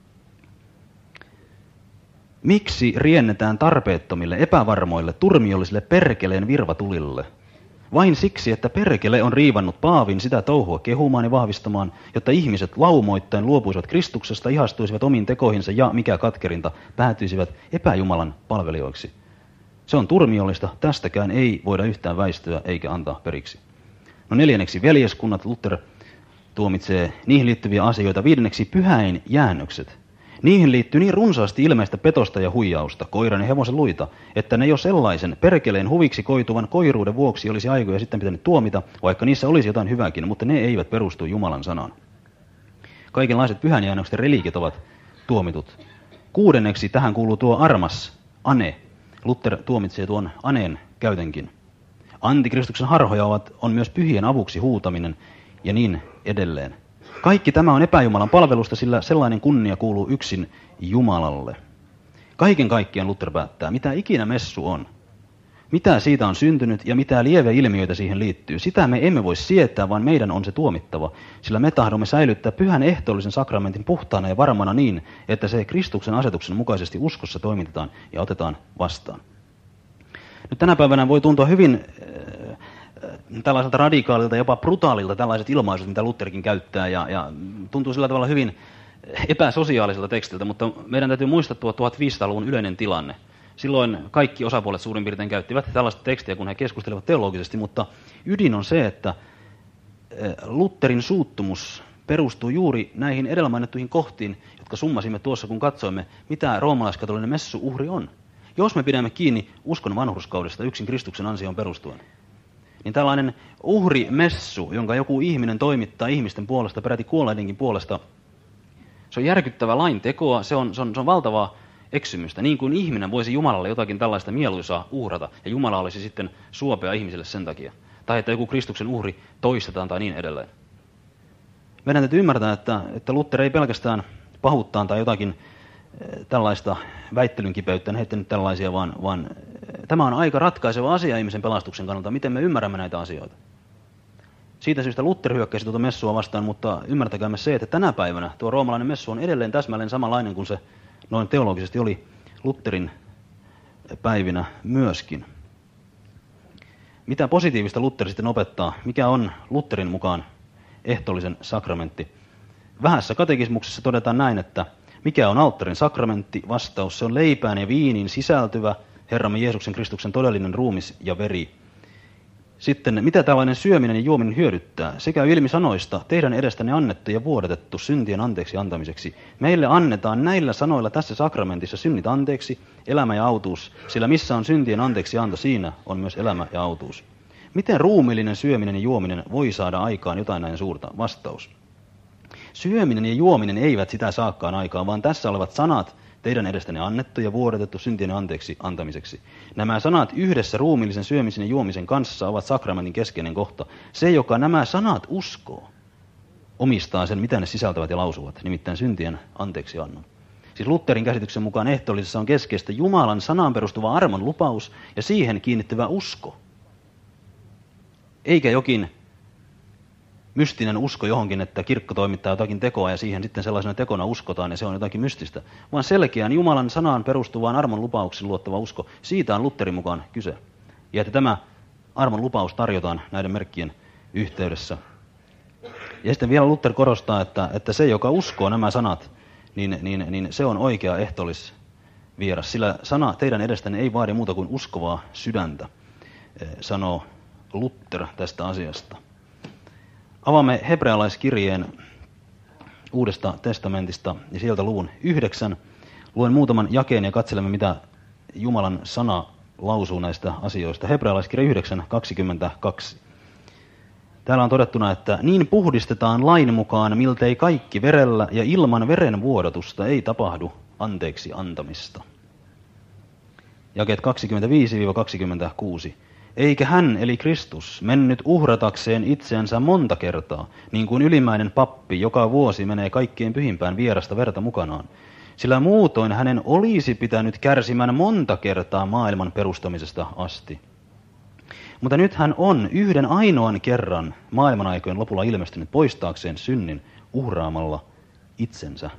Miksi riennetään tarpeettomille, epävarmoille, turmiollisille perkeleen virvatulille? Vain siksi, että perkele on riivannut paavin sitä touhua kehumaan ja vahvistamaan, jotta ihmiset laumoittain luopuisivat Kristuksesta, ihastuisivat omiin tekoihinsa ja, mikä katkerinta, päätyisivät epäjumalan palvelijoiksi. Se on turmiollista, tästäkään ei voida yhtään väistyä eikä antaa periksi. No neljänneksi veljeskunnat, Luther tuomitsee niihin liittyviä asioita. Viidenneksi pyhäin jäännökset. Niihin liittyy niin runsaasti ilmeistä petosta ja huijausta, koiran ja hevosen luita, että ne jo sellaisen perkeleen huviksi koituvan koiruuden vuoksi olisi aikoja sitten pitänyt tuomita, vaikka niissä olisi jotain hyvääkin, mutta ne eivät perustu Jumalan sanaan. Kaikenlaiset pyhänjäännökset ja reliikit ovat tuomitut. Kuudenneksi tähän kuuluu tuo armas, ane. Luther tuomitsee tuon aneen käytänkin. Antikristuksen harhoja on myös pyhien avuksi huutaminen ja niin edelleen. Kaikki tämä on epäjumalan palvelusta, sillä sellainen kunnia kuuluu yksin Jumalalle. Kaiken kaikkiaan Luther päättää, mitä ikinä messu on. Mitä siitä on syntynyt ja mitä lieveilmiöitä siihen liittyy. Sitä me emme voi sietää, vaan meidän on se tuomittava, sillä me tahdomme säilyttää pyhän ehtoollisen sakramentin puhtaana ja varmana niin, että se Kristuksen asetuksen mukaisesti uskossa toimitetaan ja otetaan vastaan. Nyt tänä päivänä voi tuntua hyvin tällaiselta radikaalilta, jopa brutaalilta tällaiset ilmaisut, mitä Lutherkin käyttää, ja tuntuu sillä tavalla hyvin epäsosiaaliselta tekstiltä, mutta meidän täytyy muistaa tuo 1500-luvun yleinen tilanne. Silloin kaikki osapuolet suurin piirtein käyttivät tällaista tekstiä, kun he keskustelevat teologisesti, mutta ydin on se, että Lutherin suuttumus perustuu juuri näihin edellä mainittuihin kohtiin, jotka summasimme tuossa, kun katsoimme, mitä roomalaiskatolinen messu-uhri on. Jos me pidämme kiinni uskon vanhurskaudesta yksin Kristuksen ansioon perustuen, niin tällainen uhrimessu, jonka joku ihminen toimittaa ihmisten puolesta, peräti kuolleidenkin puolesta, se on järkyttävä lain tekoa, se on valtavaa eksymystä. Niin kuin ihminen voisi Jumalalle jotakin tällaista mieluisaa uhrata, ja Jumala olisi sitten suopea ihmiselle sen takia. Tai että joku Kristuksen uhri toistetaan tai niin edelleen. Meidän täytyy ymmärtää, että Luther ei pelkästään pahuuttaan tai jotakin tällaista väittelyn kipeyttä heittänyt tällaisia, vaan tämä on aika ratkaiseva asia ihmisen pelastuksen kannalta, miten me ymmärrämme näitä asioita. Siitä syystä Luther hyökkäsi tuota messua vastaan, mutta ymmärtäkäämme se, että tänä päivänä tuo roomalainen messu on edelleen täsmälleen samanlainen kuin se noin teologisesti oli Lutherin päivinä myöskin. Mitä positiivista Luther sitten opettaa? Mikä on Lutherin mukaan ehtoollisen sakramentti? Vähässä katekismuksessa todetaan näin, että mikä on alttarin sakramentti? Vastaus, se on leipään ja viiniin sisältyvä Herramme Jeesuksen Kristuksen todellinen ruumis ja veri. Sitten, mitä tällainen syöminen ja juominen hyödyttää? Se käy ilmi sanoista, teidän edestänne annettu ja vuodatettu syntien anteeksi antamiseksi. Meille annetaan näillä sanoilla tässä sakramentissa synnit anteeksi, elämä ja autuus, sillä missä on syntien anteeksi anto, siinä on myös elämä ja autuus. Miten ruumiillinen syöminen ja juominen voi saada aikaan jotain näin suurta? Vastaus. Syöminen ja juominen eivät sitä saakkaan aikaan, vaan tässä olevat sanat, teidän edestänne annettu ja vuodatettu syntien anteeksi antamiseksi. Nämä sanat yhdessä ruumiillisen syömisen ja juomisen kanssa ovat sakramentin keskeinen kohta. Se, joka nämä sanat uskoo, omistaa sen, mitä ne sisältävät ja lausuvat, nimittäin syntien anteeksi annon. Siis Lutherin käsityksen mukaan ehtoollisessa on keskeistä Jumalan sanaan perustuva armon lupaus ja siihen kiinnittyvä usko. Eikä jokin mystinen usko johonkin, että kirkko toimittaa jotakin tekoa ja siihen sitten sellaisena tekona uskotaan ja se on jotakin mystistä, vaan selkeään Jumalan sanaan perustuvaan armon lupauksen luottava usko, siitä on Lutherin mukaan kyse. Ja että tämä armon lupaus tarjotaan näiden merkkien yhteydessä. Ja sitten vielä Luther korostaa, että se, joka uskoo nämä sanat, niin se on oikea ehtoollisvieras, sillä sana teidän edestänne ei vaadi muuta kuin uskovaa sydäntä, sanoo Luther tästä asiasta. Avaamme hebrealaiskirjeen Uudesta testamentista ja sieltä luvun 9. Luen muutaman jakeen ja katselemme, mitä Jumalan sana lausuu näistä asioista. Hebrealaiskirja 9:22. Täällä on todettuna, että niin puhdistetaan lain mukaan, miltei kaikki verellä ja ilman veren vuodatusta ei tapahdu anteeksi antamista. Jakeet 25-26. Eikä hän, eli Kristus, mennyt uhratakseen itseänsä monta kertaa, niin kuin ylimmäinen pappi joka vuosi menee kaikkein pyhimpään vierasta verta mukanaan. Sillä muutoin hänen olisi pitänyt kärsimään monta kertaa maailman perustamisesta asti. Mutta nyt hän on yhden ainoan kerran maailman aikojen lopulla ilmestynyt poistaakseen synnin uhraamalla itsensä.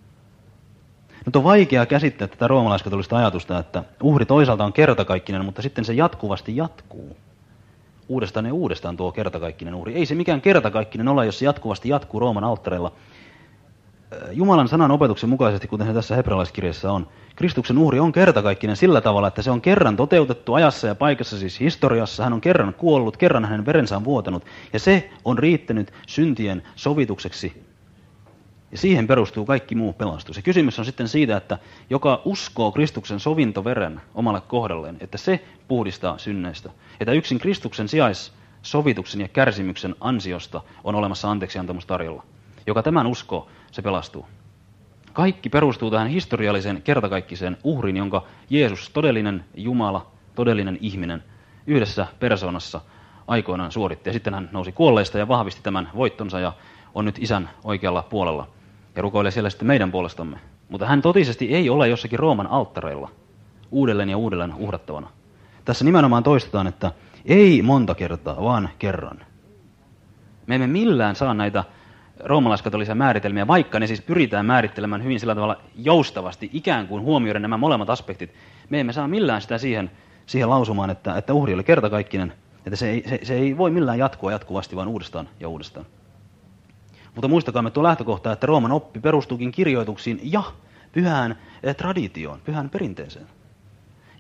Nyt on vaikea käsittää tätä roomalaiskatolista ajatusta, että uhri toisaalta on kertakaikkinen, mutta sitten se jatkuvasti jatkuu. Uudestaan ja uudestaan tuo kertakaikkinen uhri. Ei se mikään kertakaikkinen ole, jos se jatkuvasti jatkuu Rooman alttareilla. Jumalan sanan opetuksen mukaisesti, kuten se tässä hebrealaiskirjassa on, Kristuksen uhri on kertakaikkinen sillä tavalla, että se on kerran toteutettu ajassa ja paikassa, siis historiassa. Hän on kerran kuollut, kerran hänen verensä on vuotanut, ja se on riittänyt syntien sovitukseksi. Ja siihen perustuu kaikki muu pelastus. Ja kysymys on sitten siitä, että joka uskoo Kristuksen sovintoveren omalle kohdalleen, että se puhdistaa synneistä. Että yksin Kristuksen sijaissovituksen ja kärsimyksen ansiosta on olemassa anteeksiantamus tarjolla. Joka tämän uskoo, se pelastuu. Kaikki perustuu tähän historialliseen kertakaikkiseen uhriin, jonka Jeesus, todellinen Jumala, todellinen ihminen, yhdessä persoonassa aikoinaan suoritti. Ja sitten hän nousi kuolleista ja vahvisti tämän voittonsa ja on nyt Isän oikealla puolella ja rukoilee siellä sitten meidän puolestamme. Mutta hän totisesti ei ole jossakin Rooman alttareilla uudelleen ja uudelleen uhrattavana. Tässä nimenomaan toistetaan, että ei monta kertaa, vaan kerran. Me emme millään saa näitä roomalaiskatolisia määritelmiä, vaikka ne siis pyritään määrittelemään hyvin sillä tavalla joustavasti, ikään kuin huomioiden nämä molemmat aspektit. Me emme saa millään sitä siihen lausumaan, että uhri oli kertakaikkinen, että se ei voi millään jatkua jatkuvasti, vaan uudestaan ja uudestaan. Mutta muistakaamme tuo lähtökohta, että Rooman oppi perustuukin kirjoituksiin ja pyhään traditioon, pyhään perinteeseen.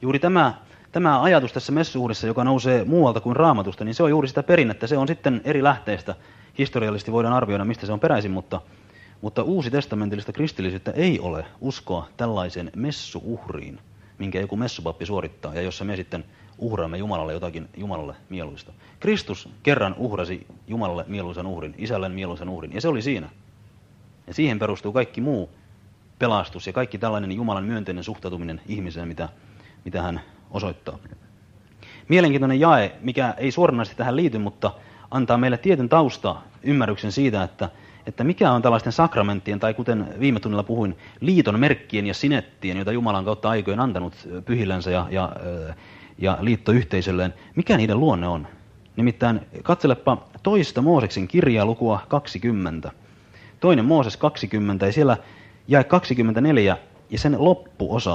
Juuri tämä ajatus tässä messuuhrissa, joka nousee muualta kuin Raamatusta, niin se on juuri sitä perinnettä. Se on sitten eri lähteistä. Historiallisesti voidaan arvioida, mistä se on peräisin, mutta uusi testamentillista kristillisyyttä ei ole uskoa tällaiseen messuuhriin, minkä joku messupappi suorittaa, ja jossa me sitten uhraamme Jumalalle jotakin Jumalalle mieluista. Kristus kerran uhrasi Jumalalle mieluisen uhrin, isälleen mieluisen uhrin, ja se oli siinä. Ja siihen perustuu kaikki muu pelastus ja kaikki tällainen Jumalan myönteinen suhtautuminen ihmiseen, mitä hän osoittaa. Mielenkiintoinen jae, mikä ei suoranaisesti tähän liity, mutta antaa meille tietyn ymmärryksen siitä, että mikä on tällaisten sakramenttien, tai kuten viime tunnilla puhuin, liiton merkkien ja sinettien, joita Jumala on kautta aikojen antanut pyhillänsä ja liittoyhteisölleen, mikä niiden luonne on. Nimittäin katselepa 2. Mooseksen kirjaa lukua 20. 2. Mooses 20 ja siellä jae 24 ja sen loppuosa.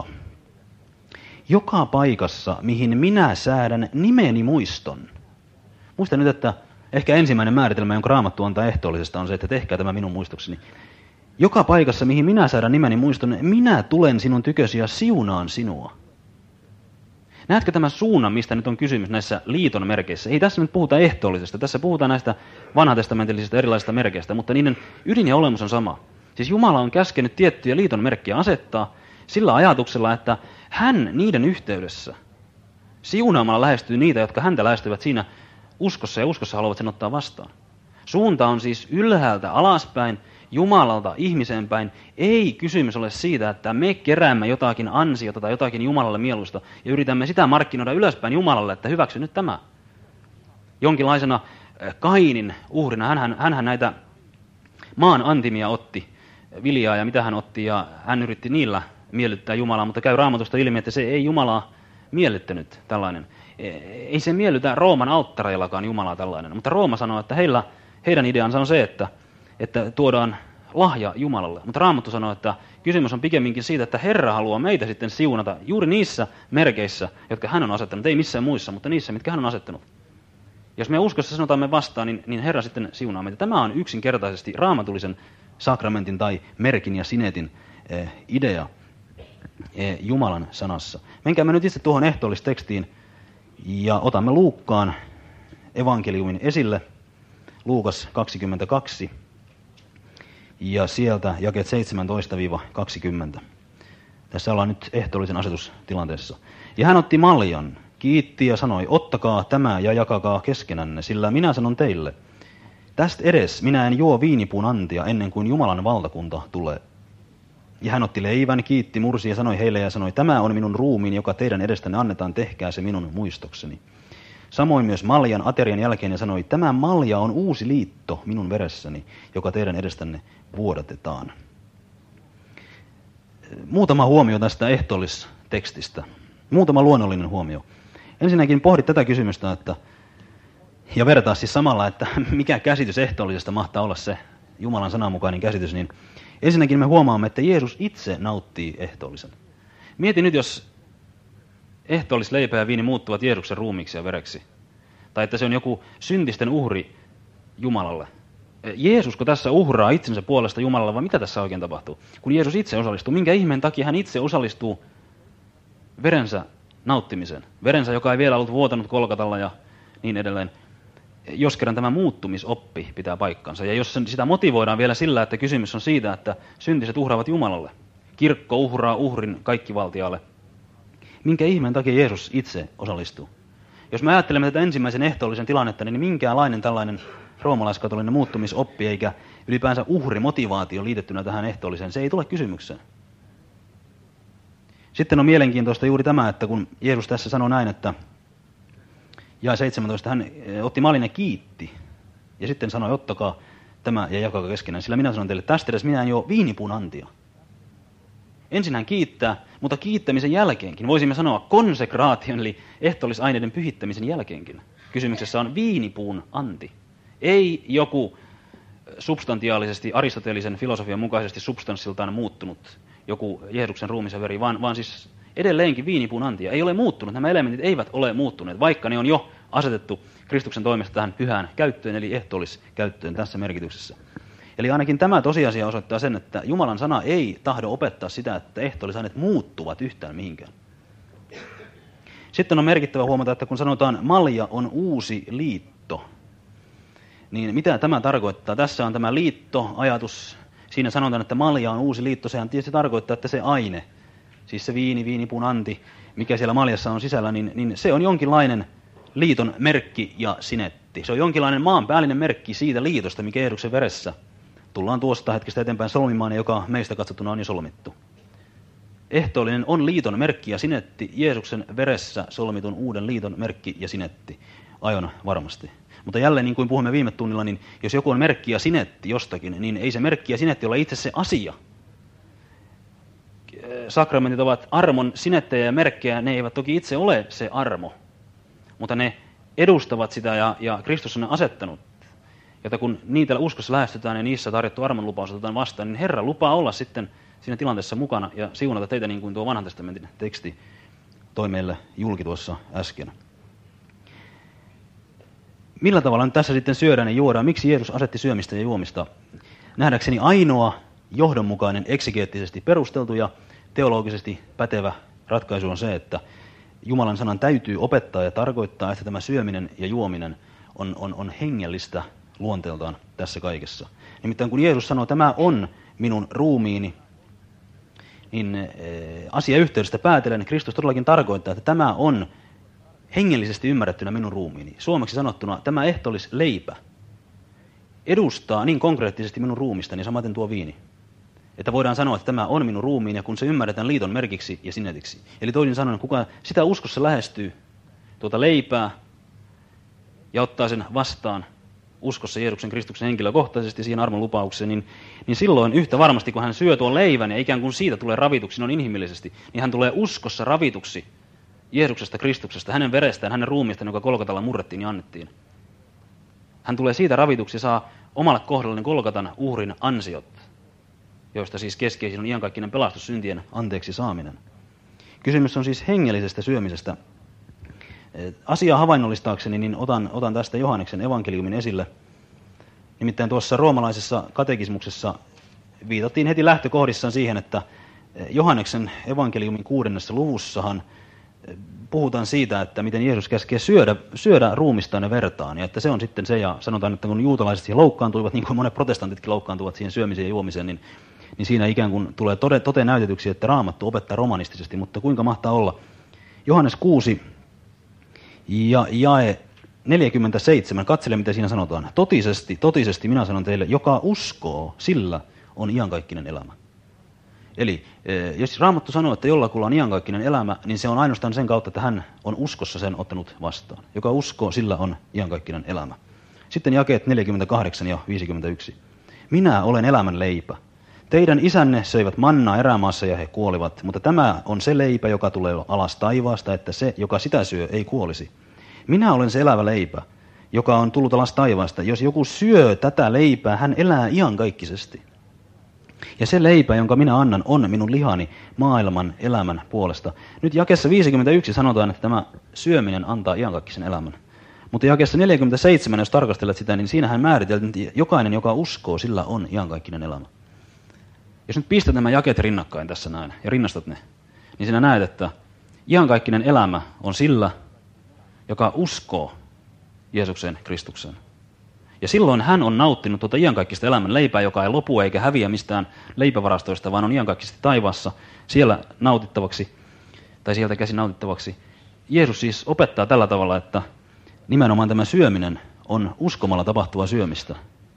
Joka paikassa, mihin minä säädän nimeni muiston. Muista nyt, että ehkä ensimmäinen määritelmä, jonka Raamattu antaa ehtoollisesta, on se, että tehkää tämä minun muistokseni. Joka paikassa, mihin minä säädän nimeni muiston, minä tulen sinun tykösi ja siunaan sinua. Näetkö tämän suunnan, mistä nyt on kysymys näissä liiton merkeissä? Ei tässä nyt puhuta ehtoollisesta, tässä puhutaan näistä vanhatestamentillisista erilaisista merkeistä, mutta niiden ydin ja olemus on sama. Siis Jumala on käskenyt tiettyjä liiton merkkejä asettaa sillä ajatuksella, että hän niiden yhteydessä siunaamalla lähestyy niitä, jotka häntä lähestyvät siinä uskossa ja uskossa haluavat sen ottaa vastaan. Suunta on siis ylhäältä alaspäin, Jumalalta ihmiseen päin. Ei kysymys ole siitä, että me keräämme jotakin ansiota tai jotakin Jumalalle mieluista ja yritämme sitä markkinoida ylöspäin Jumalalle, että hyväksy nyt tämä. Jonkinlaisena Kainin uhrina, hänhän näitä maan antimia otti, viljaa ja mitä hän otti, ja hän yritti niillä miellyttää Jumalaa, mutta käy Raamatusta ilmi, että se ei Jumalaa miellyttänyt tällainen. Ei se miellytä Rooman alttareillakaan Jumalaa tällainen, mutta Rooma sanoo, että heidän ideansa on se, että tuodaan lahja Jumalalle. Mutta Raamattu sanoo, että kysymys on pikemminkin siitä, että Herra haluaa meitä sitten siunata juuri niissä merkeissä, jotka hän on asettanut, ei missään muissa, mutta niissä, mitkä hän on asettanut. Jos me uskossa sanotaan me vastaan, niin Herra sitten siunaa meitä. Tämä on yksinkertaisesti raamatullisen sakramentin tai merkin ja sinetin idea Jumalan sanassa. Menkäämme nyt itse tuohon ehtoollistekstiin ja otamme Luukkaan evankeliumin esille. Luukas 22 ja sieltä jakeet 17-20. Tässä ollaan nyt ehtoollisen asetustilanteessa. Ja hän otti maljan, kiitti ja sanoi, ottakaa tämä ja jakakaa keskenänne, sillä minä sanon teille, tästä edes minä en juo viinipuun antia ennen kuin Jumalan valtakunta tulee. Ja hän otti leivän, kiitti, mursi ja sanoi heille ja sanoi, tämä on minun ruumiini, joka teidän edestänne annetaan, tehkää se minun muistokseni. Samoin myös maljan aterian jälkeen ja sanoi, tämä malja on uusi liitto minun veressäni, joka teidän edestänne vuodatetaan. Muutama huomio tästä ehtoollistekstistä. Muutama luonnollinen huomio. Ensinnäkin pohdit tätä kysymystä, ja vertaa siis samalla, että mikä käsitys ehtoollisesta mahtaa olla se Jumalan sananmukainen käsitys, niin ensinnäkin me huomaamme, että Jeesus itse nauttii ehtoollisen. Mieti nyt, jos ehtoollisleipä ja viini muuttuvat Jeesuksen ruumiiksi ja vereksi. Tai että se on joku syntisten uhri Jumalalle. Jeesusko tässä uhraa itsensä puolesta Jumalalle, vai mitä tässä oikein tapahtuu? Kun Jeesus itse osallistuu, minkä ihmeen takia hän itse osallistuu verensä nauttimiseen? Verensä, joka ei vielä ollut vuotanut Kolkatalla ja niin edelleen. Jos kerran tämä muuttumisoppi pitää paikkansa. Ja jos sitä motivoidaan vielä sillä, että kysymys on siitä, että syntiset uhraavat Jumalalle. Kirkko uhraa uhrin kaikkivaltiaalle. Minkä ihmeen takia Jeesus itse osallistuu? Jos me ajattelemme tätä ensimmäisen ehtoollisen tilannetta, niin minkäänlainen tällainen roomalaiskatolinen muuttumisoppi eikä ylipäänsä uhrimotivaatio liitettynä tähän ehtoolliseen, se ei tule kysymykseen. Sitten on mielenkiintoista juuri tämä, että kun Jeesus tässä sanoi näin, että jae 17, hän otti malin ja kiitti. Ja sitten sanoi, ottakaa tämä ja jakakaa keskenään, sillä minä sanon teille, tästä edes minä en juo viinipuun antia. Ensin hän kiittää, mutta kiittämisen jälkeenkin, voisimme sanoa konsekraation, eli ehtoollisaineiden pyhittämisen jälkeenkin. Kysymyksessä on viinipuun anti. Ei joku substantiaalisesti, aristoteellisen filosofian mukaisesti substanssiltaan muuttunut, joku Jeesuksen ruumiisen veri, vaan siis edelleenkin viinipuun antia. Ei ole muuttunut, nämä elementit eivät ole muuttuneet, vaikka ne on jo asetettu Kristuksen toimesta tähän pyhään käyttöön, eli ehtoolliskäyttöön tässä merkityksessä. Eli ainakin tämä tosiasia osoittaa sen, että Jumalan sana ei tahdo opettaa sitä, että ehtoollisaineet muuttuvat yhtään mihinkään. Sitten on merkittävä huomata, että kun sanotaan malja on uusi liitto, niin mitä tämä tarkoittaa? Tässä on tämä liittoajatus. Siinä sanotaan, että malja on uusi liitto. Sehän tietysti tarkoittaa, että se aine, siis se viinipun anti, mikä siellä maljassa on sisällä, niin se on jonkinlainen liiton merkki ja sinetti. Se on jonkinlainen maanpäällinen merkki siitä liitosta, mikä Jeesuksen veressä tullaan tuosta hetkestä eteenpäin solmimaan, joka meistä katsottuna on jo solmittu. Ehtoollinen on liiton merkki ja sinetti, Jeesuksen veressä solmitun uuden liiton merkki ja sinetti, aivan varmasti. Mutta jälleen, niin kuin puhumme viime tunnilla, niin jos joku on merkki ja sinetti jostakin, niin ei se merkki ja sinetti ole itse se asia. Sakramentit ovat armon sinettejä ja merkkejä, ne eivät toki itse ole se armo, mutta ne edustavat sitä ja Kristus on ne asettanut. Jotta kun niitä uskossa lähestytään ja niissä tarjottu armon lupaus otetaan vastaan, niin Herra lupaa olla sitten siinä tilanteessa mukana ja siunata teitä niin kuin tuo vanhan testamentin teksti toi meille julki tuossa äsken. Millä tavalla nyt tässä sitten syödään ja juodaan? Miksi Jeesus asetti syömistä ja juomista? Nähdäkseni ainoa johdonmukainen, eksegeettisesti perusteltu ja teologisesti pätevä ratkaisu on se, että Jumalan sanan täytyy opettaa ja tarkoittaa, että tämä syöminen ja juominen on hengellistä luonteeltaan tässä kaikessa. Nimittäin kun Jeesus sanoo, tämä on minun ruumiini, niin asiayhteydestä päätellen Kristus todellakin tarkoittaa, että tämä on hengellisesti ymmärrettynä minun ruumiini. Suomeksi sanottuna tämä ehtoollisleipä edustaa niin konkreettisesti minun ruumistani, samaten tuo viini. Että voidaan sanoa, että tämä on minun ruumiini, ja kun se ymmärretään liiton merkiksi ja sinetiksi. Eli toisin sanoen, kuka sitä uskossa lähestyy tuota leipää ja ottaa sen vastaan uskossa Jeesuksen Kristuksen henkilökohtaisesti siihen armon lupaukseen, niin silloin yhtä varmasti, kun hän syö tuon leivän ja ikään kuin siitä tulee ravituksi noin inhimillisesti, niin hän tulee uskossa ravituksi Jeesuksesta Kristuksesta, hänen verestään, hänen ruumiistaan, joka Golgatalla murrettiin ja annettiin. Hän tulee siitä ravituksi ja saa omalle kohdalleen Golgatan uhrin ansiot, joista siis keskeisin on iankaikkinen pelastus, syntien anteeksi saaminen. Kysymys on siis hengellisestä syömisestä. Asiaa havainnollistaakseni, niin otan tästä Johanneksen evankeliumin esille. Nimittäin tuossa roomalaisessa katekismuksessa viitattiin heti lähtökohdissaan siihen, että Johanneksen evankeliumin 6. luvussahan puhutaan siitä, että miten Jeesus käskee syödä ruumistaan ja vertaan, ja että se on sitten se, ja sanotaan, että kun juutalaiset siihen loukkaantuivat, niin kuin monet protestantitkin loukkaantuvat siihen syömiseen ja juomiseen, niin siinä ikään kuin tulee toteen näytetyksi, että Raamattu opettaa romanistisesti, mutta kuinka mahtaa olla? Johannes 6 ja jae 47, katsele mitä siinä sanotaan. Totisesti minä sanon teille, joka uskoo, sillä on iankaikkinen elämä. Eli jos Raamattu sanoo, että jollakulla on iankaikkinen elämä, niin se on ainoastaan sen kautta, että hän on uskossa sen ottanut vastaan. Joka uskoo, sillä on iankaikkinen elämä. Sitten jakeet 48 ja 51. Minä olen elämän leipä. Teidän isänne söivät mannaa erämaassa ja he kuolivat, mutta tämä on se leipä, joka tulee alas taivaasta, että se, joka sitä syö, ei kuolisi. Minä olen se elävä leipä, joka on tullut alas taivaasta. Jos joku syö tätä leipää, hän elää iankaikkisesti. Ja se leipä, jonka minä annan, on minun lihani maailman elämän puolesta. Nyt jakeessa 51 sanotaan, että tämä syöminen antaa iankaikkisen elämän. Mutta jakeessa 47, jos tarkastelet sitä, niin siinähän määriteltiin, että jokainen, joka uskoo, sillä on iankaikkinen elämä. Jos nyt pistät nämä jakeet rinnakkain tässä näin ja rinnastat ne, niin sinä näet, että iankaikkinen elämä on sillä, joka uskoo Jeesuksen Kristukseen. Ja silloin hän on nauttinut tuota iankaikkista elämän leipää, joka ei lopu eikä häviä mistään leipävarastoista, vaan on iankaikkisesti taivaassa siellä nautittavaksi, tai sieltä käsin nautittavaksi. Jeesus siis opettaa tällä tavalla, että nimenomaan tämä syöminen on uskomalla tapahtuvaa syömistä.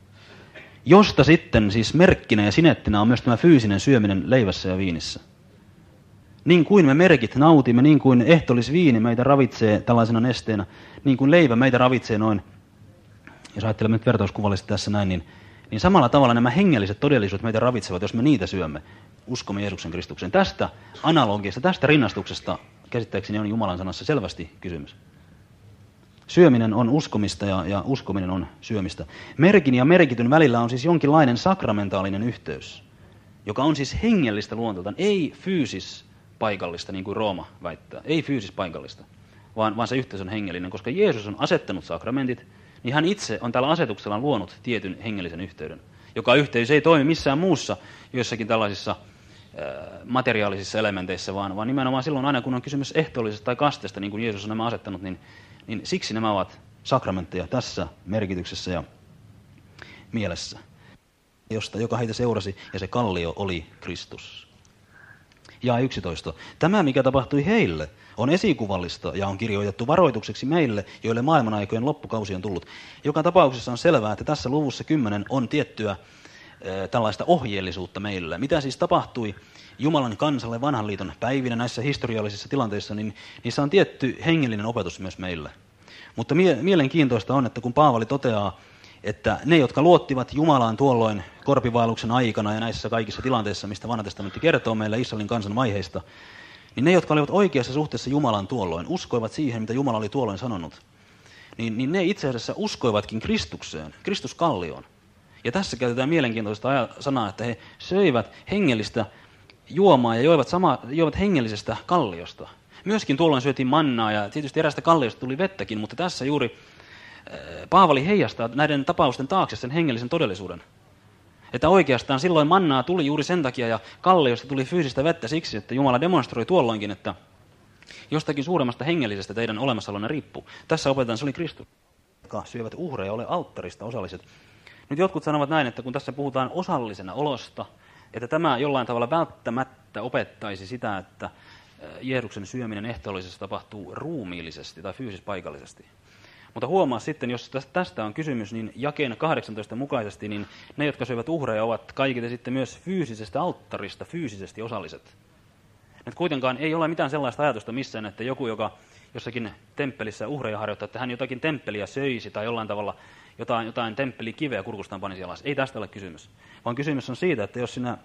Josta sitten siis merkkinä ja sinettinä on myös tämä fyysinen syöminen leivässä ja viinissä. Niin kuin me merkit nautimme, niin kuin ehtoollisviini meitä ravitsee tällaisena nesteenä, niin kuin leivä meitä ravitsee noin, jos ajattelemme nyt vertauskuvallisesti tässä näin, niin samalla tavalla nämä hengelliset todellisuudet meitä ravitsevat, jos me niitä syömme, uskomme Jeesuksen Kristukseen. Tästä analogiasta, tästä rinnastuksesta käsittääkseni on Jumalan sanassa selvästi kysymys. Syöminen on uskomista ja uskominen on syömistä. Merkin ja merkityn välillä on siis jonkinlainen sakramentaalinen yhteys, joka on siis hengellistä luonteeltaan, ei fyysispaikallista, niin kuin Rooma väittää, ei fyysispaikallista, vaan se yhteys on hengellinen, koska Jeesus on asettanut sakramentit, niin hän itse on tällä asetuksellaan luonut tietyn hengellisen yhteyden, joka yhteys ei toimi missään muussa joissakin tällaisissa materiaalisissa elementeissä, vaan nimenomaan silloin aina, kun on kysymys ehtoollisesta tai kasteesta, niin kuin Jeesus on nämä asettanut, niin siksi nämä ovat sakramentteja tässä merkityksessä ja mielessä, joka heitä seurasi, ja se kallio oli Kristus. Jae 11. Tämä, mikä tapahtui heille, on esikuvallista ja on kirjoitettu varoitukseksi meille, joille maailmanaikojen loppukausi on tullut. Joka tapauksessa on selvää, että tässä luvussa 10 on tiettyä tällaista ohjeellisuutta meille. Mitä siis tapahtui Jumalan kansalle vanhan liiton päivinä näissä historiallisissa tilanteissa, niin niissä on tietty hengellinen opetus myös meille. Mutta mielenkiintoista on, että kun Paavali toteaa, että ne, jotka luottivat Jumalaan tuolloin korpivaelluksen aikana ja näissä kaikissa tilanteissa, mistä Vanha testamentti kertoo meille Israelin kansan vaiheista, niin ne, jotka olivat oikeassa suhteessa Jumalaan tuolloin, uskoivat siihen, mitä Jumala oli tuolloin sanonut, niin ne itse asiassa uskoivatkin Kristukseen, Kristuskallioon. Ja tässä käytetään mielenkiintoista sanaa, että he söivät hengellistä juomaa ja joivat hengellisestä kalliosta. Myöskin tuolloin syötiin mannaa ja tietysti erästä kalliosta tuli vettäkin, mutta tässä juuri Paavali heijastaa näiden tapausten taakse sen hengellisen todellisuuden. Että oikeastaan silloin mannaa tuli juuri sen takia ja kalliosta tuli fyysistä vettä siksi, että Jumala demonstroi tuolloinkin, että jostakin suuremmasta hengellisestä teidän olemassaolonne riippuu. Tässä opetetaan, se oli Kristus, jotka syövät uhreja, ole alttarista osalliset. Nyt jotkut sanovat näin, että kun tässä puhutaan osallisena olosta, että tämä jollain tavalla välttämättä opettaisi sitä, että Jeesuksen syöminen ehtoollisessa tapahtuu ruumiillisesti tai paikallisesti. Mutta huomaa sitten, jos tästä on kysymys, niin jakeen 18 mukaisesti, niin ne, jotka syövät uhreja, ovat kaikille sitten myös fyysisestä alttarista fyysisesti osalliset. Nyt kuitenkaan ei ole mitään sellaista ajatusta missään, että joku, joka jossakin temppelissä uhreja harjoittaa, että hän jotakin temppeliä söisi tai jollain tavalla jotain temppelikiveä kurkustaan panisi alas. Ei tästä ole kysymys, vaan kysymys on siitä, että jos sinä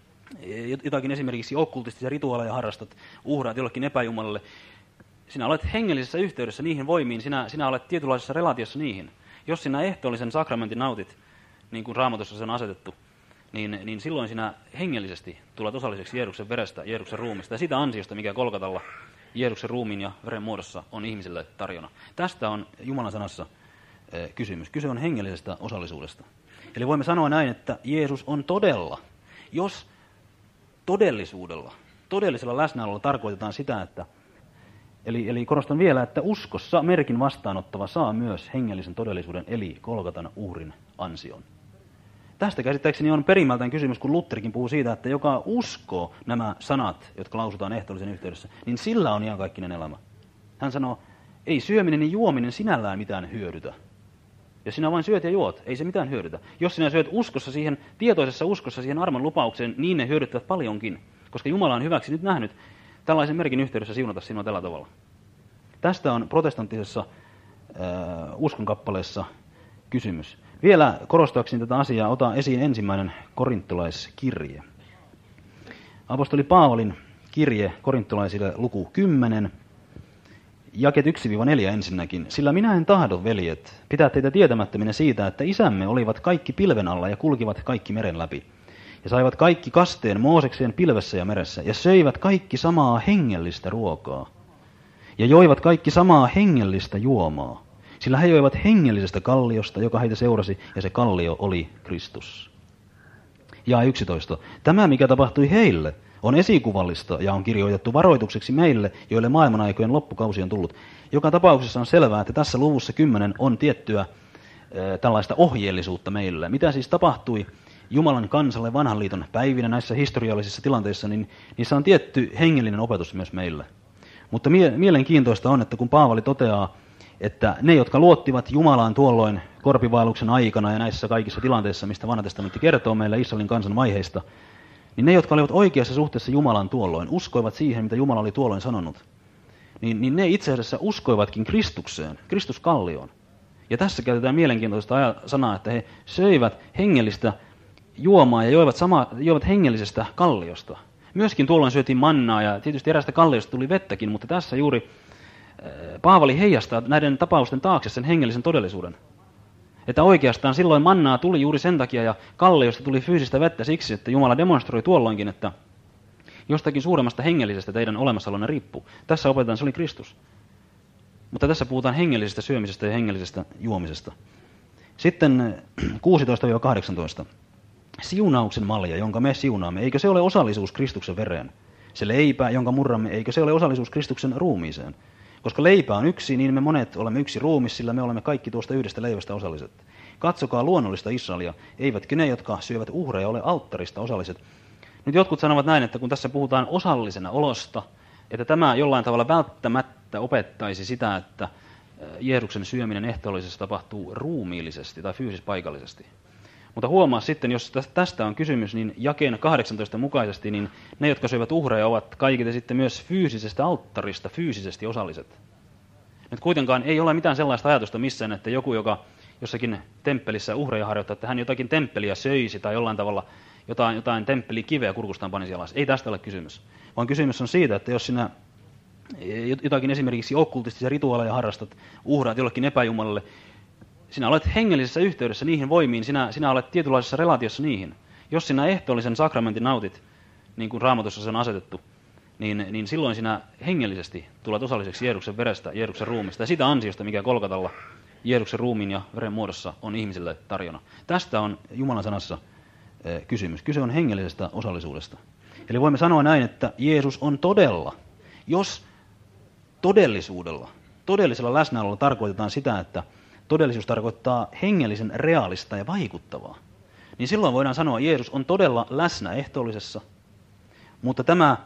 jotakin esimerkiksi okkultistisia rituaaleja harrastat, uhraat jollekin epäjumalalle, sinä olet hengellisessä yhteydessä niihin voimiin, sinä olet tietynlaisessa relaatiossa niihin. Jos sinä ehtoollisen sakramentin nautit, niin kuin Raamatussa se on asetettu, niin silloin sinä hengellisesti tulet osalliseksi Jeesuksen verestä, Jeesuksen ruumista ja sitä ansiosta, mikä Golgatalla Jeesuksen ruumiin ja veren muodossa on ihmisille tarjona. Tästä on Jumalan sanassa kysymys. Kyse on hengellisestä osallisuudesta. Eli voimme sanoa näin, että Jeesus on todella, jos todellisella läsnäololla tarkoitetaan sitä, että Eli korostan vielä, että uskossa merkin vastaanottava saa myös hengellisen todellisuuden, eli Golgatan uhrin ansion. Tästä käsittääkseni on perimmältään kysymys, kun Lutherkin puhuu siitä, että joka uskoo nämä sanat, jotka lausutaan ehtoollisen yhteydessä, niin sillä on iankaikkinen elämä. Hän sanoo, ei syöminen ja juominen sinällään mitään hyödytä. Jos sinä vain syöt ja juot, ei se mitään hyödytä. Jos sinä syöt tietoisessa uskossa siihen armon lupaukseen, niin ne hyödyttävät paljonkin, koska Jumala on hyväksi nyt nähnyt tällaisen merkin yhteydessä siunata sinua tällä tavalla. Tästä on protestanttisessa uskonkappaleessa kysymys. Vielä korostaakseni tätä asiaa, otan esiin ensimmäinen korintolaiskirje. Apostoli Paavalin kirje korintolaisille luku 10, jaket 1-4 ensinnäkin. Sillä minä en tahdo, veljet, pitää teitä tietämättöminä siitä, että isämme olivat kaikki pilven alla ja kulkivat kaikki meren läpi. Ja saivat kaikki kasteen Moosekseen pilvessä ja meressä, ja söivät kaikki samaa hengellistä ruokaa. Ja joivat kaikki samaa hengellistä juomaa, sillä he joivat hengellisestä kalliosta, joka heitä seurasi, ja se kallio oli Kristus. Jae 11. Tämä, mikä tapahtui heille, on esikuvallista ja on kirjoitettu varoitukseksi meille, joille maailmanaikojen loppukausi on tullut. Joka tapauksessa on selvää, että tässä luvussa 10 on tiettyä tällaista ohjeellisuutta meille. Mitä siis tapahtui Jumalan kansalle vanhan liiton päivinä näissä historiallisissa tilanteissa, niin niissä on tietty hengellinen opetus myös meille. Mutta mielenkiintoista on, että kun Paavali toteaa, että ne, jotka luottivat Jumalaan tuolloin korpivaelluksen aikana ja näissä kaikissa tilanteissa, mistä Vanha testamentti kertoo meille Israelin kansan vaiheista, niin ne, jotka olivat oikeassa suhteessa Jumalaan tuolloin, uskoivat siihen, mitä Jumala oli tuolloin sanonut, niin ne itse asiassa uskoivatkin Kristukseen, Kristuskallioon. Ja tässä käytetään mielenkiintoista sanaa, että he söivät hengellistä juomaa ja joivat hengellisestä kalliosta. Myöskin tuolloin syötiin mannaa ja tietysti erästä kalliosta tuli vettäkin, mutta tässä juuri Paavali heijastaa näiden tapausten taakse sen hengellisen todellisuuden. Että oikeastaan silloin mannaa tuli juuri sen takia ja kalliosta tuli fyysistä vettä siksi, että Jumala demonstroi tuolloinkin, että jostakin suuremmasta hengellisestä teidän olemassaolonne riippuu. Tässä opetetaan, se oli Kristus. Mutta tässä puhutaan hengellisestä syömisestä ja hengellisestä juomisesta. Sitten 16-18. siunauksen malja, jonka me siunaamme, eikö se ole osallisuus Kristuksen vereen? Se leipä, jonka murramme, eikö se ole osallisuus Kristuksen ruumiiseen? Koska leipä on yksi, niin me monet olemme yksi ruumis, sillä me olemme kaikki tuosta yhdestä leivästä osalliset. Katsokaa luonnollista Israelia, eivätkö ne, jotka syövät uhreja, ole alttarista osalliset. Nyt jotkut sanovat näin, että kun tässä puhutaan osallisena olosta, että tämä jollain tavalla välttämättä opettaisi sitä, että Jeesuksen syöminen ehtoollisessa tapahtuu ruumiillisesti tai fyysispaikallisesti. Mutta huomaa sitten, jos tästä on kysymys, niin jakeen 18 mukaisesti, niin ne, jotka syövät uhreja, ovat kaikille sitten myös fyysisestä alttarista fyysisesti osalliset. Nyt kuitenkaan ei ole mitään sellaista ajatusta missään, että joku, joka jossakin temppelissä uhreja harjoittaa, että hän jotakin temppeliä söisi tai jollain tavalla jotain temppelikiveä kurkustaan panisi alas. Ei tästä ole kysymys, vaan kysymys on siitä, että jos sinä jotakin esimerkiksi okkultistisia rituaaleja harrastat, uhraat jollekin epäjumalalle, sinä olet hengellisessä yhteydessä niihin voimiin, sinä olet tietynlaisessa relaatiossa niihin. Jos sinä ehtoollisen sakramentin nautit, niin kuin Raamatussa se on asetettu, niin silloin sinä hengellisesti tulet osalliseksi Jeesuksen verestä, Jeesuksen ruumista ja sitä ansiosta, mikä Golgatalla Jeesuksen ruumiin ja veren muodossa on ihmisille tarjona. Tästä on Jumalan sanassa kysymys. Kyse on hengellisestä osallisuudesta. Eli voimme sanoa näin, että Jeesus on todella, jos todellisella läsnäololla tarkoitetaan sitä, että todellisuus tarkoittaa hengellisen reaalista ja vaikuttavaa, niin silloin voidaan sanoa, että Jeesus on todella läsnä ehtoollisessa, mutta tämä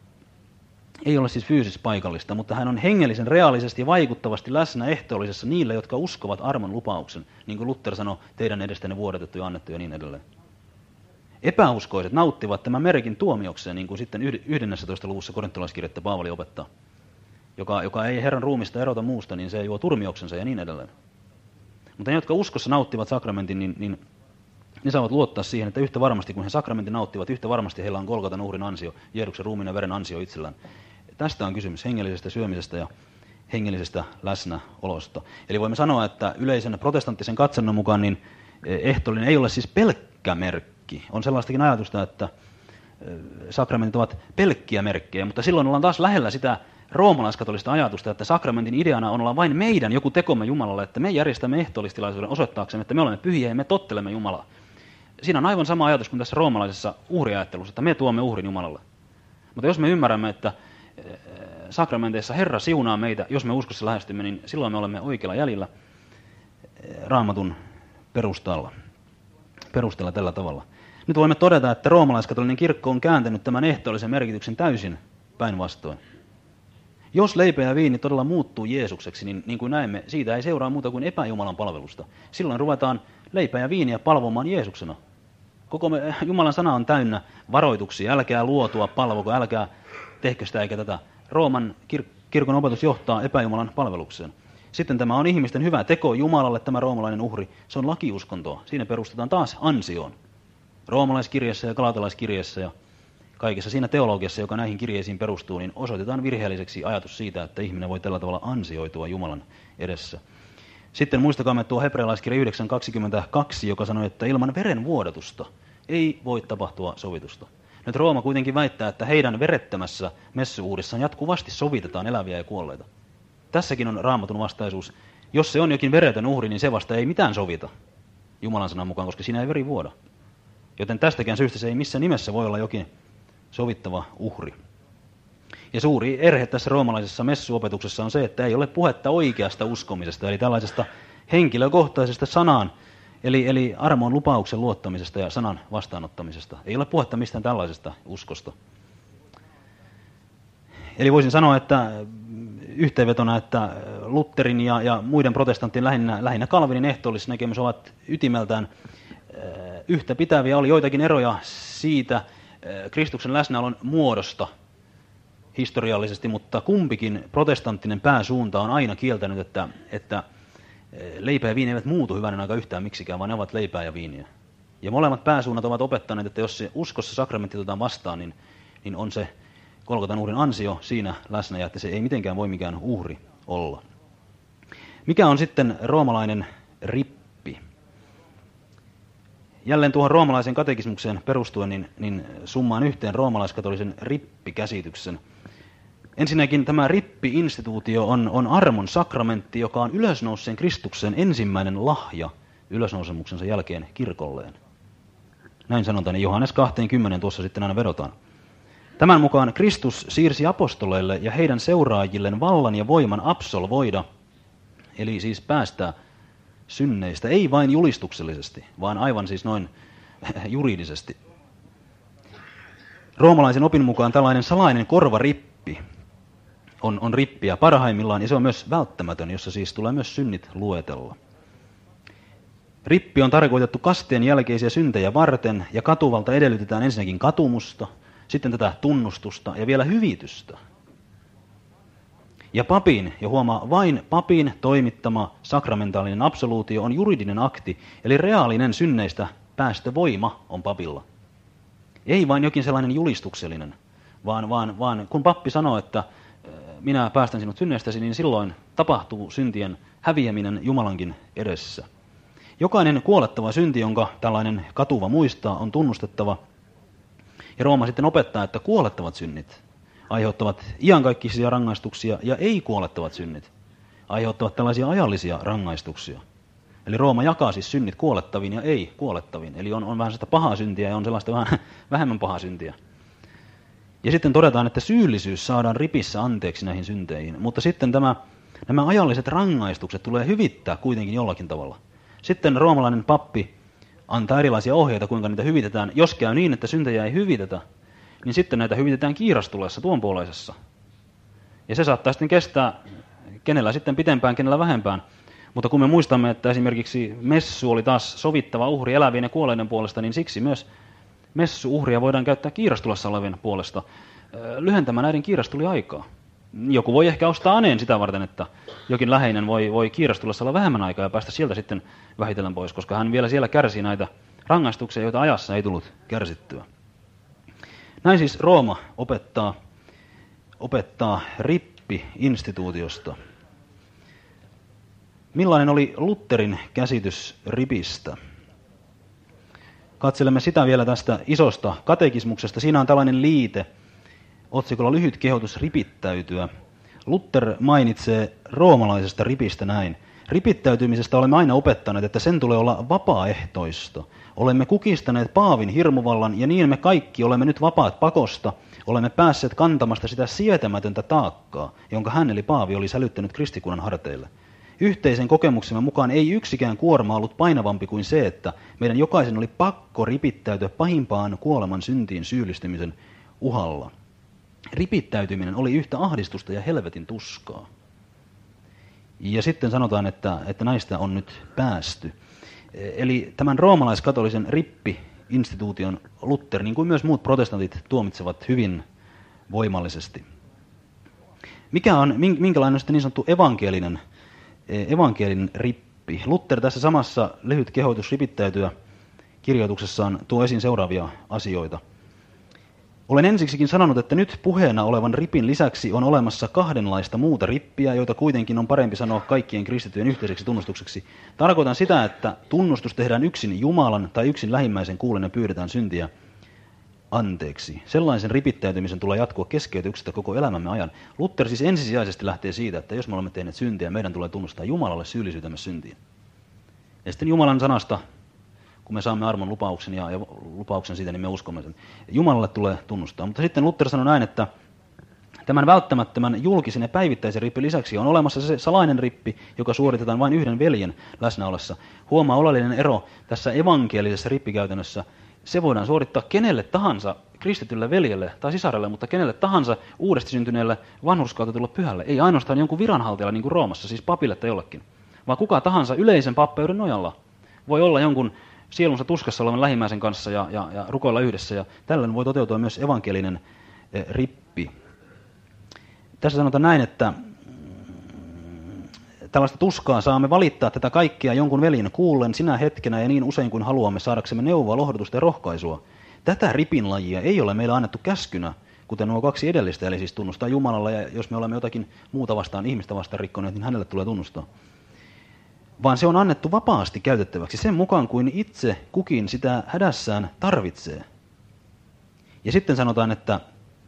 ei ole siis paikallista, mutta hän on hengellisen reaalisesti ja vaikuttavasti läsnä ehtoollisessa niille, jotka uskovat armon lupauksen, niin kuin Luther sanoi, teidän edestänne vuodatettu ja annettu ja niin edelleen. Epäuskoiset nauttivat tämän merkin tuomiokseen, niin kuin sitten 11. luvussa korintolaiskirjettä Paavali opettaa. Joka ei Herran ruumista erota muusta, niin se juo turmioksensa ja niin edelleen. Mutta ne, jotka uskossa nauttivat sakramentin, niin ne saavat luottaa siihen, että yhtä varmasti, kun he sakramentin nauttivat, yhtä varmasti heillä on Golgatan uhrin ansio, Jeesuksen ruumiin ja veren ansio itsellään. Tästä on kysymys hengellisestä syömisestä ja hengellisestä läsnäolosta. Eli voimme sanoa, että yleisen protestanttisen katsannon mukaan niin ehtoollinen ei ole siis pelkkä merkki. On sellaistakin ajatusta, että sakramentit ovat pelkkiä merkkejä, mutta silloin ollaan taas lähellä sitä roomalaiskatolista ajatusta, että sakramentin ideana on olla vain meidän joku tekomme Jumalalle, että me järjestämme ehtoollistilaisuuden osoittaaksemme, että me olemme pyhiä ja me tottelemme Jumalaa. Siinä on aivan sama ajatus kuin tässä roomalaisessa uhriajattelussa, että me tuomme uhrin Jumalalle. Mutta jos me ymmärrämme, että sakramenteissa Herra siunaa meitä, jos me uskossa lähestymme, niin silloin me olemme oikealla jäljellä Raamatun perusteella tällä tavalla. Nyt voimme todeta, että roomalaiskatolinen kirkko on kääntänyt tämän ehtoollisen merkityksen täysin päinvastoin. Jos leipä ja viini todella muuttuu Jeesukseksi, niin kuin näemme, siitä ei seuraa muuta kuin epäjumalan palvelusta. Silloin ruvetaan leipää ja viiniä palvomaan Jeesuksena. Koko Jumalan sana on täynnä varoituksia. Älkää luotua palvoko, älkää tehkö sitä eikä tätä. Rooman kirkon opetus johtaa epäjumalan palvelukseen. Sitten tämä on ihmisten hyvä teko Jumalalle, tämä roomalainen uhri. Se on lakiuskontoa. Siinä perustetaan taas ansioon. Roomalaiskirjeessä ja galatalaiskirjeessä ja kaikessa siinä teologiassa, joka näihin kirjeisiin perustuu, niin osoitetaan virheelliseksi ajatus siitä, että ihminen voi tällä tavalla ansioitua Jumalan edessä. Sitten muistakaamme tuo hebrealaiskirja 9.22, joka sanoi, että ilman veren vuodatusta ei voi tapahtua sovitusta. Nyt Rooma kuitenkin väittää, että heidän verettömässä messuuhdissaan jatkuvasti sovitetaan eläviä ja kuolleita. Tässäkin on Raamatun vastaisuus. Jos se on jokin veretön uhri, niin se vasta ei mitään sovita Jumalan sanan mukaan, koska siinä ei veri vuoda. Joten tästäkään syystä se ei missään nimessä voi olla jokin sovittava uhri. Ja suuri erhe tässä roomalaisessa messuopetuksessa on se, että ei ole puhetta oikeasta uskomisesta, eli tällaisesta henkilökohtaisesta sanaan, eli armon lupauksen luottamisesta ja sanan vastaanottamisesta. Ei ole puhetta mistään tällaisesta uskosta. Eli voisin sanoa, että yhteenvetona, että Lutherin ja muiden protestanttien lähinnä Calvinin ehtoollisnäkemys ovat ytimeltään yhtä pitäviä. Oli joitakin eroja siitä Kristuksen läsnäolon muodosta historiallisesti, mutta kumpikin protestanttinen pääsuunta on aina kieltänyt, että leipä ja viini eivät muutu hyvänen aika yhtään miksikään, vaan ne ovat leipää ja viiniä. Ja molemmat pääsuunnat ovat opettaneet, että jos se uskossa sakramentti otetaan vastaan, niin on se Golgatan uhrin ansio siinä läsnä, ja että se ei mitenkään voi mikään uhri olla. Mikä on sitten roomalainen rippi? Jälleen tuohon roomalaisen katekismukseen perustuen, niin summaan yhteen roomalaiskatolisen rippikäsityksen. Ensinnäkin tämä rippi-instituutio on armon sakramentti, joka on ylösnouseen Kristuksen ensimmäinen lahja ylösnousemuksensa jälkeen kirkolleen. Näin sanotaan, ja Johannes 20 tuossa sitten aina vedotaan. Tämän mukaan Kristus siirsi apostoleille ja heidän seuraajilleen vallan ja voiman absolvoida, eli siis päästää synneistä, ei vain julistuksellisesti, vaan aivan siis noin juridisesti. Roomalaisen opin mukaan tällainen salainen korvarippi on rippiä parhaimmillaan, ja se on myös välttämätön, jossa siis tulee myös synnit luetella. Rippi on tarkoitettu kasteen jälkeisiä syntejä varten, ja katuvalta edellytetään ensinnäkin katumusta, sitten tätä tunnustusta ja vielä hyvitystä. Ja papin, ja huomaa, vain papin toimittama sakramentaalinen absoluutio on juridinen akti, eli reaalinen synneistä päästövoima on papilla. Ei vain jokin sellainen julistuksellinen, vaan kun pappi sanoo, että minä päästän sinut synneistäsi, niin silloin tapahtuu syntien häviäminen Jumalankin edessä. Jokainen kuolettava synti, jonka tällainen katuva muistaa, on tunnustettava. Ja Rooma sitten opettaa, että kuolettavat synnit aiheuttavat iankaikkisia rangaistuksia ja ei-kuolettavat synnit aiheuttavat tällaisia ajallisia rangaistuksia. Eli Rooma jakaa siis synnit kuolettaviin ja ei-kuolettaviin. Eli on vähän sellaista pahaa syntiä ja on sellaista vähän vähemmän pahaa syntiä. Ja sitten todetaan, että syyllisyys saadaan ripissä anteeksi näihin synteihin. Mutta sitten nämä ajalliset rangaistukset tulee hyvittää kuitenkin jollakin tavalla. Sitten roomalainen pappi antaa erilaisia ohjeita, kuinka niitä hyvitetään. Jos käy niin, että syntejä ei hyvitetä, niin sitten näitä hyvitetään kiirastulessa tuonpuoleisessa. Ja se saattaa sitten kestää kenellä sitten pitempään, kenellä vähempään. Mutta kun me muistamme, että esimerkiksi messu oli taas sovittava uhri elävien ja kuolleiden puolesta, niin siksi myös messu-uhria voidaan käyttää kiirastulessa olevien puolesta lyhentämään näiden kiirastuliaikaa. Joku voi ehkä ostaa aneen sitä varten, että jokin läheinen voi kiirastulessa olla vähemmän aikaa ja päästä sieltä sitten vähitellen pois, koska hän vielä siellä kärsii näitä rangaistuksia, joita ajassa ei tullut kärsittyä. Näin siis Rooma opettaa rippi-instituutiosta. Millainen oli Lutherin käsitys ripistä? Katselemme sitä vielä tästä isosta katekismuksesta. Siinä on tällainen liite, otsikolla lyhyt kehotus ripittäytyä. Luther mainitsee roomalaisesta ripistä näin. Ripittäytymisestä olemme aina opettaneet, että sen tulee olla vapaaehtoista. Olemme kukistaneet paavin hirmuvallan ja niin me kaikki olemme nyt vapaat pakosta. Olemme päässeet kantamasta sitä sietämätöntä taakkaa, jonka hän eli paavi oli sälyttänyt kristikunnan harteille. Yhteisen kokemuksemme mukaan ei yksikään kuorma ollut painavampi kuin se, että meidän jokaisen oli pakko ripittäytyä pahimpaan kuoleman syntiin syyllistymisen uhalla. Ripittäytyminen oli yhtä ahdistusta ja helvetin tuskaa. Ja sitten sanotaan, että näistä on nyt päästy. Eli tämän roomalaiskatolisen rippi-instituution Luther, niin kuin myös muut protestantit, tuomitsevat hyvin voimallisesti. Minkälainen on sitten niin sanottu evankelinen rippi? Luther tässä samassa lyhyt kehotus ripittäytyä kirjoituksessaan tuo esiin seuraavia asioita. Olen ensiksikin sanonut, että nyt puheena olevan ripin lisäksi on olemassa kahdenlaista muuta rippiä, joita kuitenkin on parempi sanoa kaikkien kristittyjen yhteiseksi tunnustukseksi. Tarkoitan sitä, että tunnustus tehdään yksin Jumalan tai yksin lähimmäisen kuullen ja pyydetään syntiä anteeksi. Sellaisen ripittäytymisen tulee jatkua keskeytyksestä koko elämämme ajan. Luther siis ensisijaisesti lähtee siitä, että jos me olemme tehneet syntiä, meidän tulee tunnustaa Jumalalle syyllisyytemme syntiin. Ja sitten Jumalan sanasta, kun me saamme armon lupauksen ja lupauksen siitä, niin me uskomme sen. Jumalalle tulee tunnustaa. Mutta sitten Luther sanoi näin, että tämän välttämättömän julkisen ja päivittäisen rippin lisäksi on olemassa se salainen rippi, joka suoritetaan vain yhden veljen läsnä ollessa. Huomaa oleellinen ero tässä evankelisessa rippikäytännössä. Se voidaan suorittaa kenelle tahansa kristitylle veljelle tai sisarelle, mutta kenelle tahansa uudesti syntyneelle vanhurskautetulle pyhälle. Ei ainoastaan jonkun viranhaltijalle niin kuin Roomassa, siis papille tai jollekin, vaan kuka tahansa yleisen pappeuden nojalla voi olla jonkun sielunsa tuskassa olevan lähimmäisen kanssa ja rukoilla yhdessä. Ja tällöin voi toteutua myös evankelinen rippi. Tässä sanotaan näin, että tällaista tuskaa saamme valittaa tätä kaikkea jonkun veljen kuullen sinä hetkenä ja niin usein kuin haluamme saadaksemme neuvoa, lohdutusta ja rohkaisua. Tätä ripinlajia ei ole meillä annettu käskynä, kuten nuo kaksi edellistä, eli siis tunnustaa Jumalalla ja jos me olemme jotakin muuta vastaan, ihmistä vastaan rikkoneet, niin hänelle tulee tunnustaa. Vaan se on annettu vapaasti käytettäväksi sen mukaan, kuin itse kukin sitä hädässään tarvitsee. Ja sitten sanotaan, että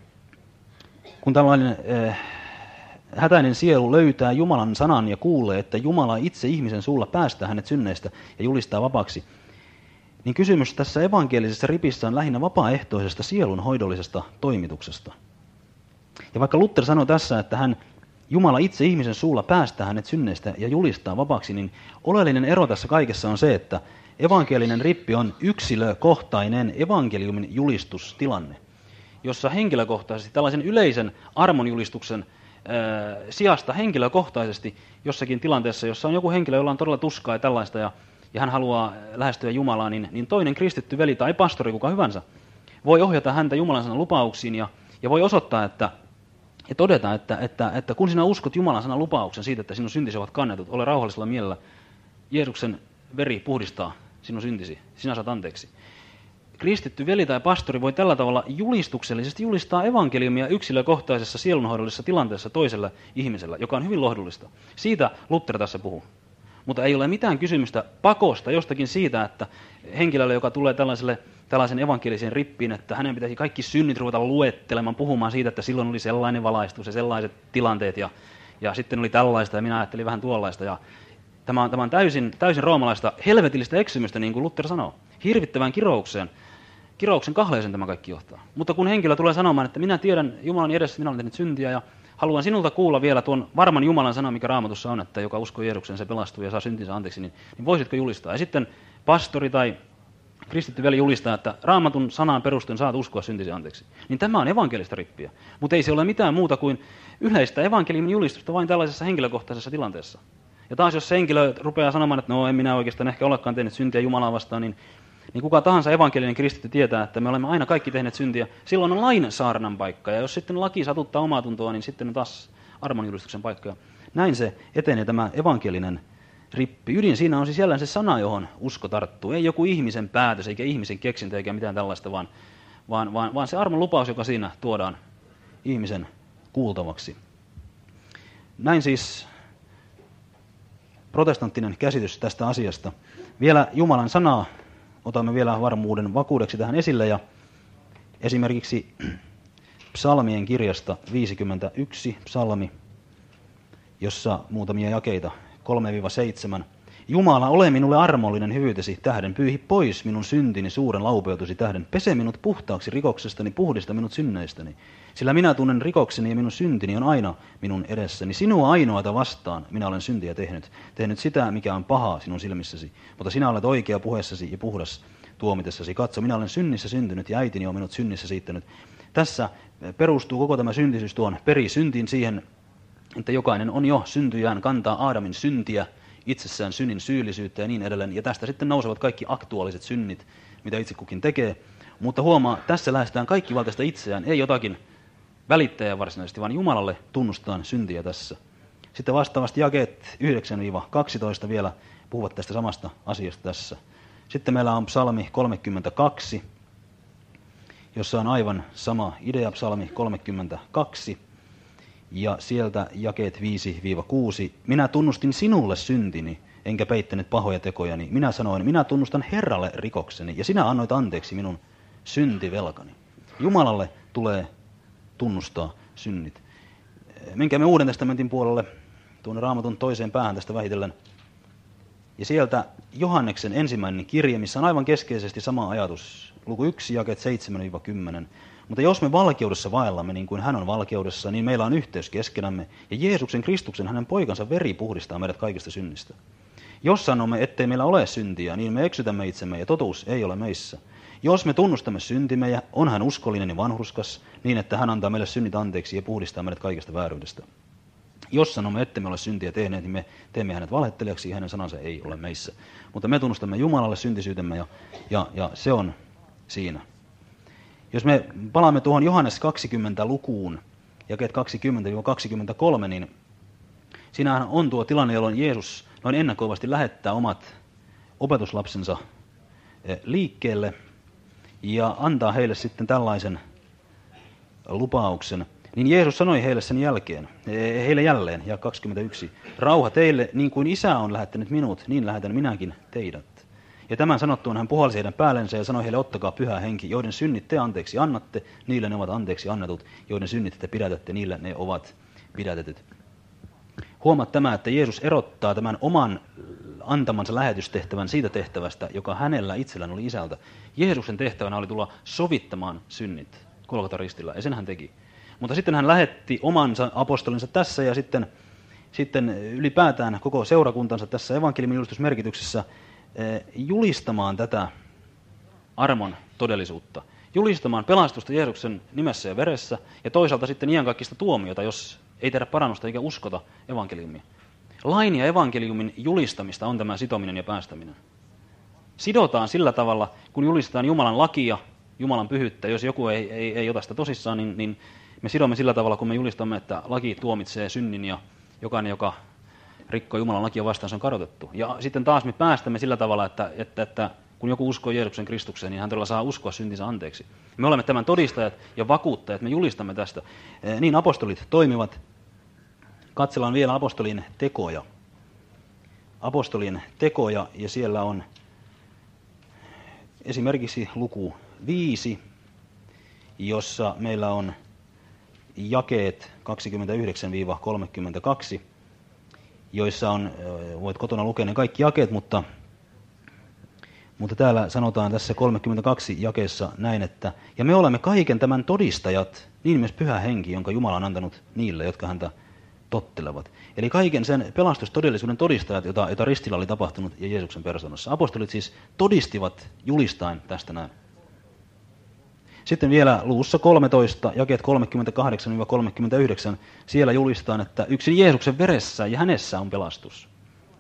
kun tällainen hätäinen sielu löytää Jumalan sanan ja kuulee, että Jumala itse ihmisen suulla päästää hänet synneistä ja julistaa vapaaksi, niin kysymys tässä evankelisessa ripissä on lähinnä vapaaehtoisesta sielunhoidollisesta toimituksesta. Ja vaikka Luther sanoi tässä, että Jumala itse ihmisen suulla päästää hänet synneistä ja julistaa vapaaksi, niin oleellinen ero tässä kaikessa on se, että evankelinen rippi on yksilökohtainen evankeliumin julistustilanne, jossa henkilökohtaisesti tällaisen yleisen armonjulistuksen sijasta henkilökohtaisesti jossakin tilanteessa, jossa on joku henkilö, jolla on todella tuskaa ja tällaista, ja hän haluaa lähestyä Jumalaa, niin toinen kristitty veli tai pastori, kuka hyvänsä, voi ohjata häntä Jumalan sanan lupauksiin ja voi osoittaa, ja todeta, että kun sinä uskot Jumalan sanan lupauksen siitä, että sinun syntisi ovat kannetut, ole rauhallisella mielellä, Jeesuksen veri puhdistaa sinun syntisi, sinä saat anteeksi. Kristitty veli tai pastori voi tällä tavalla julistuksellisesti julistaa evankeliumia yksilökohtaisessa sielunhoidollisessa tilanteessa toisella ihmisellä, joka on hyvin lohdullista. Siitä Luther tässä puhuu. Mutta ei ole mitään kysymystä pakosta jostakin siitä, että henkilölle, joka tulee tällaisen evankelisen rippiin, että hänen pitäisi kaikki synnit ruveta luettelemaan, puhumaan siitä, että silloin oli sellainen valaistus ja sellaiset tilanteet ja sitten oli tällaista ja minä ajattelin vähän tuollaista. Ja tämä on täysin roomalaista helvetillistä eksymystä, niin kuin Luther sanoo. Hirvittävään kirouksen kahleeseen tämä kaikki johtaa. Mutta kun henkilö tulee sanomaan, että minä tiedän Jumalan edessä, että minä olen tehnyt syntiä ja haluan sinulta kuulla vielä tuon varman Jumalan sana, mikä Raamatussa on, että joka uskoo Jeesukseen, se pelastuu ja saa syntinsä anteeksi, niin voisitko julistaa? Ja sitten pastori tai kristitty veli julistaa, että Raamatun sanaan perustuen saat uskoa syntisi anteeksi. Niin tämä on evankelista rippiä. Mutta ei se ole mitään muuta kuin yleistä evankeliumin julistusta vain tällaisessa henkilökohtaisessa tilanteessa. Ja taas jos se henkilö rupeaa sanomaan, että no en minä oikeastaan ehkä olekaan tehnyt syntiä Jumalaa vastaan, niin kuka tahansa evankelinen kristitty tietää, että me olemme aina kaikki tehneet syntiä. Silloin on lain saarnan paikka, ja jos sitten laki satuttaa omaa tuntoa, niin sitten on taas armonjulistuksen paikka. Näin se etenee tämä evankelinen rippi. Ydin siinä on siis jälleen se sana, johon usko tarttuu. Ei joku ihmisen päätös, eikä ihmisen keksintö, eikä mitään tällaista, vaan se armon lupaus, joka siinä tuodaan ihmisen kuultavaksi. Näin siis protestanttinen käsitys tästä asiasta. Vielä Jumalan sanaa otamme vielä varmuuden vakuudeksi tähän esille, ja esimerkiksi psalmien kirjasta 51 psalmi, jossa muutamia jakeita 3-7. Jumala, ole minulle armollinen hyvyytesi tähden, pyyhi pois minun syntini suuren laupeutusi tähden, pese minut puhtaaksi rikoksestani, puhdista minut synneistäni. Sillä minä tunnen rikokseni ja minun syntini on aina minun edessäni. Sinua ainoata vastaan minä olen syntiä tehnyt sitä, mikä on pahaa sinun silmissäsi. Mutta sinä olet oikea puheessasi ja puhdas tuomitessasi. Katso, minä olen synnissä syntynyt ja äitini on minut synnissä siittänyt. Tässä perustuu koko tämä syntisyys tuon perisyntiin siihen, että jokainen on jo syntyjään kantaa Aadamin syntiä, itsessään synnin syyllisyyttä ja niin edelleen. Ja tästä sitten nousevat kaikki aktuaaliset synnit, mitä itse kukin tekee. Mutta huomaa, tässä lähestytään kaikki valtaista itseään, ei jotakin välittäjää varsinaisesti, vaan Jumalalle tunnustetaan syntiä tässä. Sitten vastaavasti jakeet 9-12 vielä puhuvat tästä samasta asiasta tässä. Sitten meillä on psalmi 32, jossa on aivan sama idea, psalmi 32. Ja sieltä jakeet 5-6. Minä tunnustin sinulle syntini, enkä peittänyt pahoja tekojani. Minä sanoin, minä tunnustan Herralle rikokseni, ja sinä annoit anteeksi minun syntivelkani. Jumalalle tulee tunnustaa synnit. Menkäämme Uuden testamentin puolelle, tuonne Raamatun toiseen päähän tästä vähitellen. Ja sieltä Johanneksen ensimmäinen kirje, missä on aivan keskeisesti sama ajatus. Luku 1, jakeet 7-10. Mutta jos me valkeudessa vaellamme niin kuin hän on valkeudessa, niin meillä on yhteys keskenämme. Ja Jeesuksen Kristuksen, hänen poikansa veri puhdistaa meidät kaikista synnistä. Jos sanomme, ettei meillä ole syntiä, niin me eksytämme itsemme ja totuus ei ole meissä. Jos me tunnustamme syntimme ja on hän uskollinen ja vanhurskas, niin että hän antaa meille synnit anteeksi ja puhdistaa meidät kaikesta vääryydestä. Jos sanomme, ettemme ole syntiä tehneet, niin me teemme hänet valhettelijaksi ja hänen sanansa ei ole meissä. Mutta me tunnustamme Jumalalle syntisyytemme ja se on siinä. Jos me palaamme tuohon Johannes 20 lukuun, jakeet 20-23, niin siinähän on tuo tilanne, jolloin Jeesus noin ennakoivasti lähettää omat opetuslapsensa liikkeelle ja antaa heille sitten tällaisen lupauksen. Niin Jeesus sanoi heille jälleen, ja 21, rauha teille, niin kuin Isä on lähettänyt minut, niin lähetän minäkin teidät. Ja tämän sanottuun hän puhalsi heidän päällensä ja sanoi heille, ottakaa pyhä henki, joiden synnit te anteeksi annatte, niille ne ovat anteeksi annetut, joiden synnit te pidätätte, niille ne ovat pidätetyt. Huomaat tämä, että Jeesus erottaa tämän oman antamansa lähetystehtävän siitä tehtävästä, joka hänellä itsellään oli isältä. Jeesuksen tehtävänä oli tulla sovittamaan synnit Golgatan ristillä, ja sen hän teki. Mutta sitten hän lähetti omansa apostolinsa tässä, ja sitten ylipäätään koko seurakuntansa tässä evankeliumin julistusmerkityksessä julistamaan tätä armon todellisuutta. Julistamaan pelastusta Jeesuksen nimessä ja veressä, ja toisaalta sitten iankaikkista tuomiota, jos ei tehdä parannusta eikä uskota evankeliumia. Lain ja evankeliumin julistamista on tämä sitominen ja päästäminen. Sidotaan sillä tavalla, kun julistetaan Jumalan lakia, Jumalan pyhyyttä. Jos joku ei ota sitä tosissaan, niin me sidomme sillä tavalla, kun me julistamme, että laki tuomitsee synnin ja jokainen, joka rikkoo Jumalan lakia vastaan, se on kadotettu. Ja sitten taas me päästämme sillä tavalla, että kun joku uskoo Jeesuksen Kristukseen, niin hän todella saa uskoa syntinsä anteeksi. Me olemme tämän todistajat ja vakuuttajat, me julistamme tästä. Niin apostolit toimivat. Katsellaan vielä apostolien tekoja. Apostolien tekoja, ja siellä on esimerkiksi luku 5, jossa meillä on jakeet 29-32, joissa on, voit kotona lukea ne kaikki jakeet, mutta täällä sanotaan tässä 32 jakeessa näin, että ja me olemme kaiken tämän todistajat, niin myös Pyhä Henki, jonka Jumala on antanut niille, jotka häntä tottelevat. Eli kaiken sen pelastustodellisuuden todistajat, jota ristillä oli tapahtunut ja Jeesuksen persoonassa. Apostolit siis todistivat julistain tästä näin. Sitten vielä luvussa 13, jakeet 38-39, siellä julistetaan, että yksin Jeesuksen veressä ja hänessä on pelastus.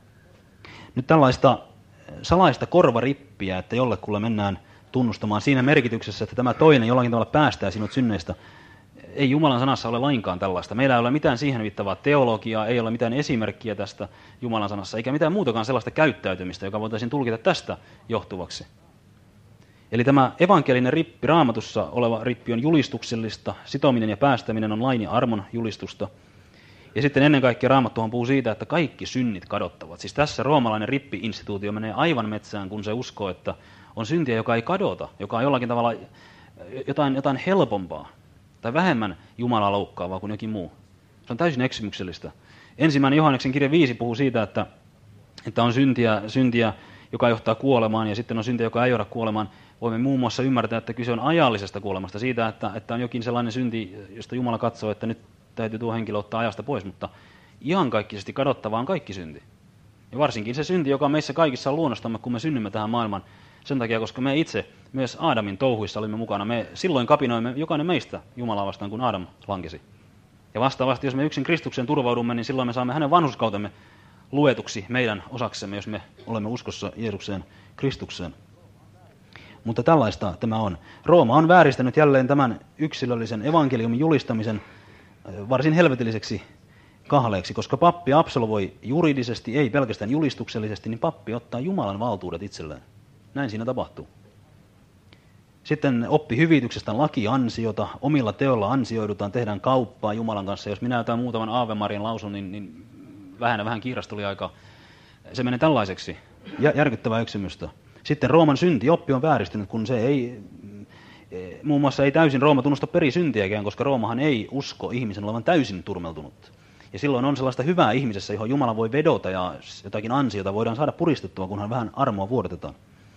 Nyt tällaista salaista korvarippiä, että jollekulle mennään tunnustamaan siinä merkityksessä, että tämä toinen jollakin tavalla päästää sinut synneistä. Ei Jumalan sanassa ole lainkaan tällaista. Meillä ei ole mitään siihen viittavaa teologiaa, ei ole mitään esimerkkiä tästä Jumalan sanassa, eikä mitään muutakaan sellaista käyttäytymistä, joka voitaisiin tulkita tästä johtuvaksi. Eli tämä evankelinen rippi, Raamatussa oleva rippi on julistuksellista, sitominen ja päästäminen on lain ja armon julistusta. Ja sitten ennen kaikkea Raamattuhan puhuu siitä, että kaikki synnit kadottavat. Siis tässä roomalainen rippi-instituutio menee aivan metsään, kun se uskoo, että on syntiä, joka ei kadota, joka on jollakin tavalla jotain helpompaa tai vähemmän Jumalaa loukkaavaa kuin jokin muu. Se on täysin eksymyksellistä. 1. Johanneksen kirja 5 puhuu siitä, että on syntiä, joka johtaa kuolemaan, ja sitten on syntiä, joka ei johda kuolemaan. Voimme muun muassa ymmärtää, että kyse on ajallisesta kuolemasta, siitä, että on jokin sellainen synti, josta Jumala katsoo, että nyt täytyy tuo henkilö ottaa ajasta pois, mutta iankaikkisesti kadottava on kaikki synti. Ja varsinkin se synti, joka meissä kaikissa on luonnostamme, kun me synnymme tähän maailmaan, sen takia, koska me itse myös Aadamin touhuissa olimme mukana. Me silloin kapinoimme jokainen meistä Jumalaa vastaan, kun Aadam lankesi. Ja vastaavasti, jos me yksin Kristukseen turvaudumme, niin silloin me saamme hänen vanhurskautemme luetuksi meidän osaksemme, jos me olemme uskossa Jeesukseen Kristukseen. Mutta tällaista tämä on. Rooma on vääristänyt jälleen tämän yksilöllisen evankeliumin julistamisen varsin helvetilliseksi kahleeksi, koska pappi absolvoi juridisesti, ei pelkästään julistuksellisesti, niin pappi ottaa Jumalan valtuudet itselleen. Näin siinä tapahtuu. Sitten oppi hyvityksestä lakiansiota, omilla teoilla ansioidutaan, tehdään kauppaa Jumalan kanssa. Jos minä jotain muutaman Aave Marian lausun, niin vähän kiirasta tuli aika. Se menee tällaiseksi. Järkyttävää eksymystä. Sitten Rooman syntioppi on vääristynyt, kun se ei, muun muassa ei täysin Rooma tunnusta perisyntiäkään, koska Roomahan ei usko ihmisen olevan täysin turmeltunut. Ja silloin on sellaista hyvää ihmisessä, johon Jumala voi vedota ja jotakin ansiota voidaan saada puristettua, kunhan vähän armoa vuodatetaan.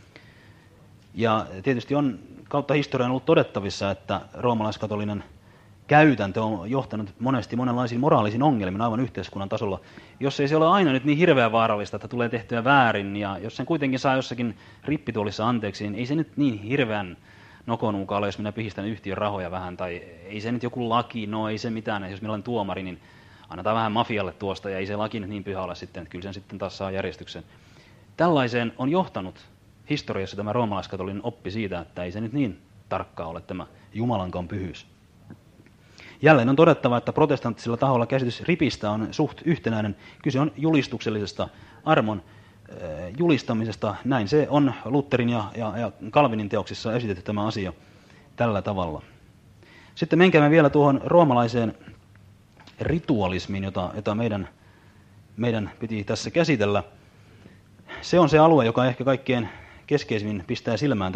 Ja tietysti on kautta historian ollut todettavissa, että roomalaiskatolinen käytäntö on johtanut monesti monenlaisiin moraalisiin ongelmiin aivan yhteiskunnan tasolla. Jos ei se ole aina nyt niin hirveän vaarallista, että tulee tehtyä väärin, ja jos sen kuitenkin saa jossakin rippituolissa anteeksi, niin ei se nyt niin hirveän nokonuuka ole, jos minä pihistän yhtiön rahoja vähän, tai ei se nyt joku laki, no ei se mitään, jos meillä on tuomari, niin annetaan vähän mafialle tuosta, ja ei se laki nyt niin pyhä ole sitten, että kyllä sen sitten taas saa järjestyksen. Tällaiseen on johtanut historiassa tämä roomalaiskatolinen oppi siitä, että ei se nyt niin tarkkaa ole tämä Jumalankaan pyhyys. Jälleen on todettava, että protestanttisella taholla käsitys ripistä on suht yhtenäinen. Kyse on julistuksellisesta armon julistamisesta. Näin se on Lutherin ja Calvinin teoksissa esitetty tämä asia tällä tavalla. Sitten menkäämme vielä tuohon roomalaiseen ritualismiin, jota meidän piti tässä käsitellä. Se on se alue, joka ehkä kaikkein keskeisimmin pistää silmään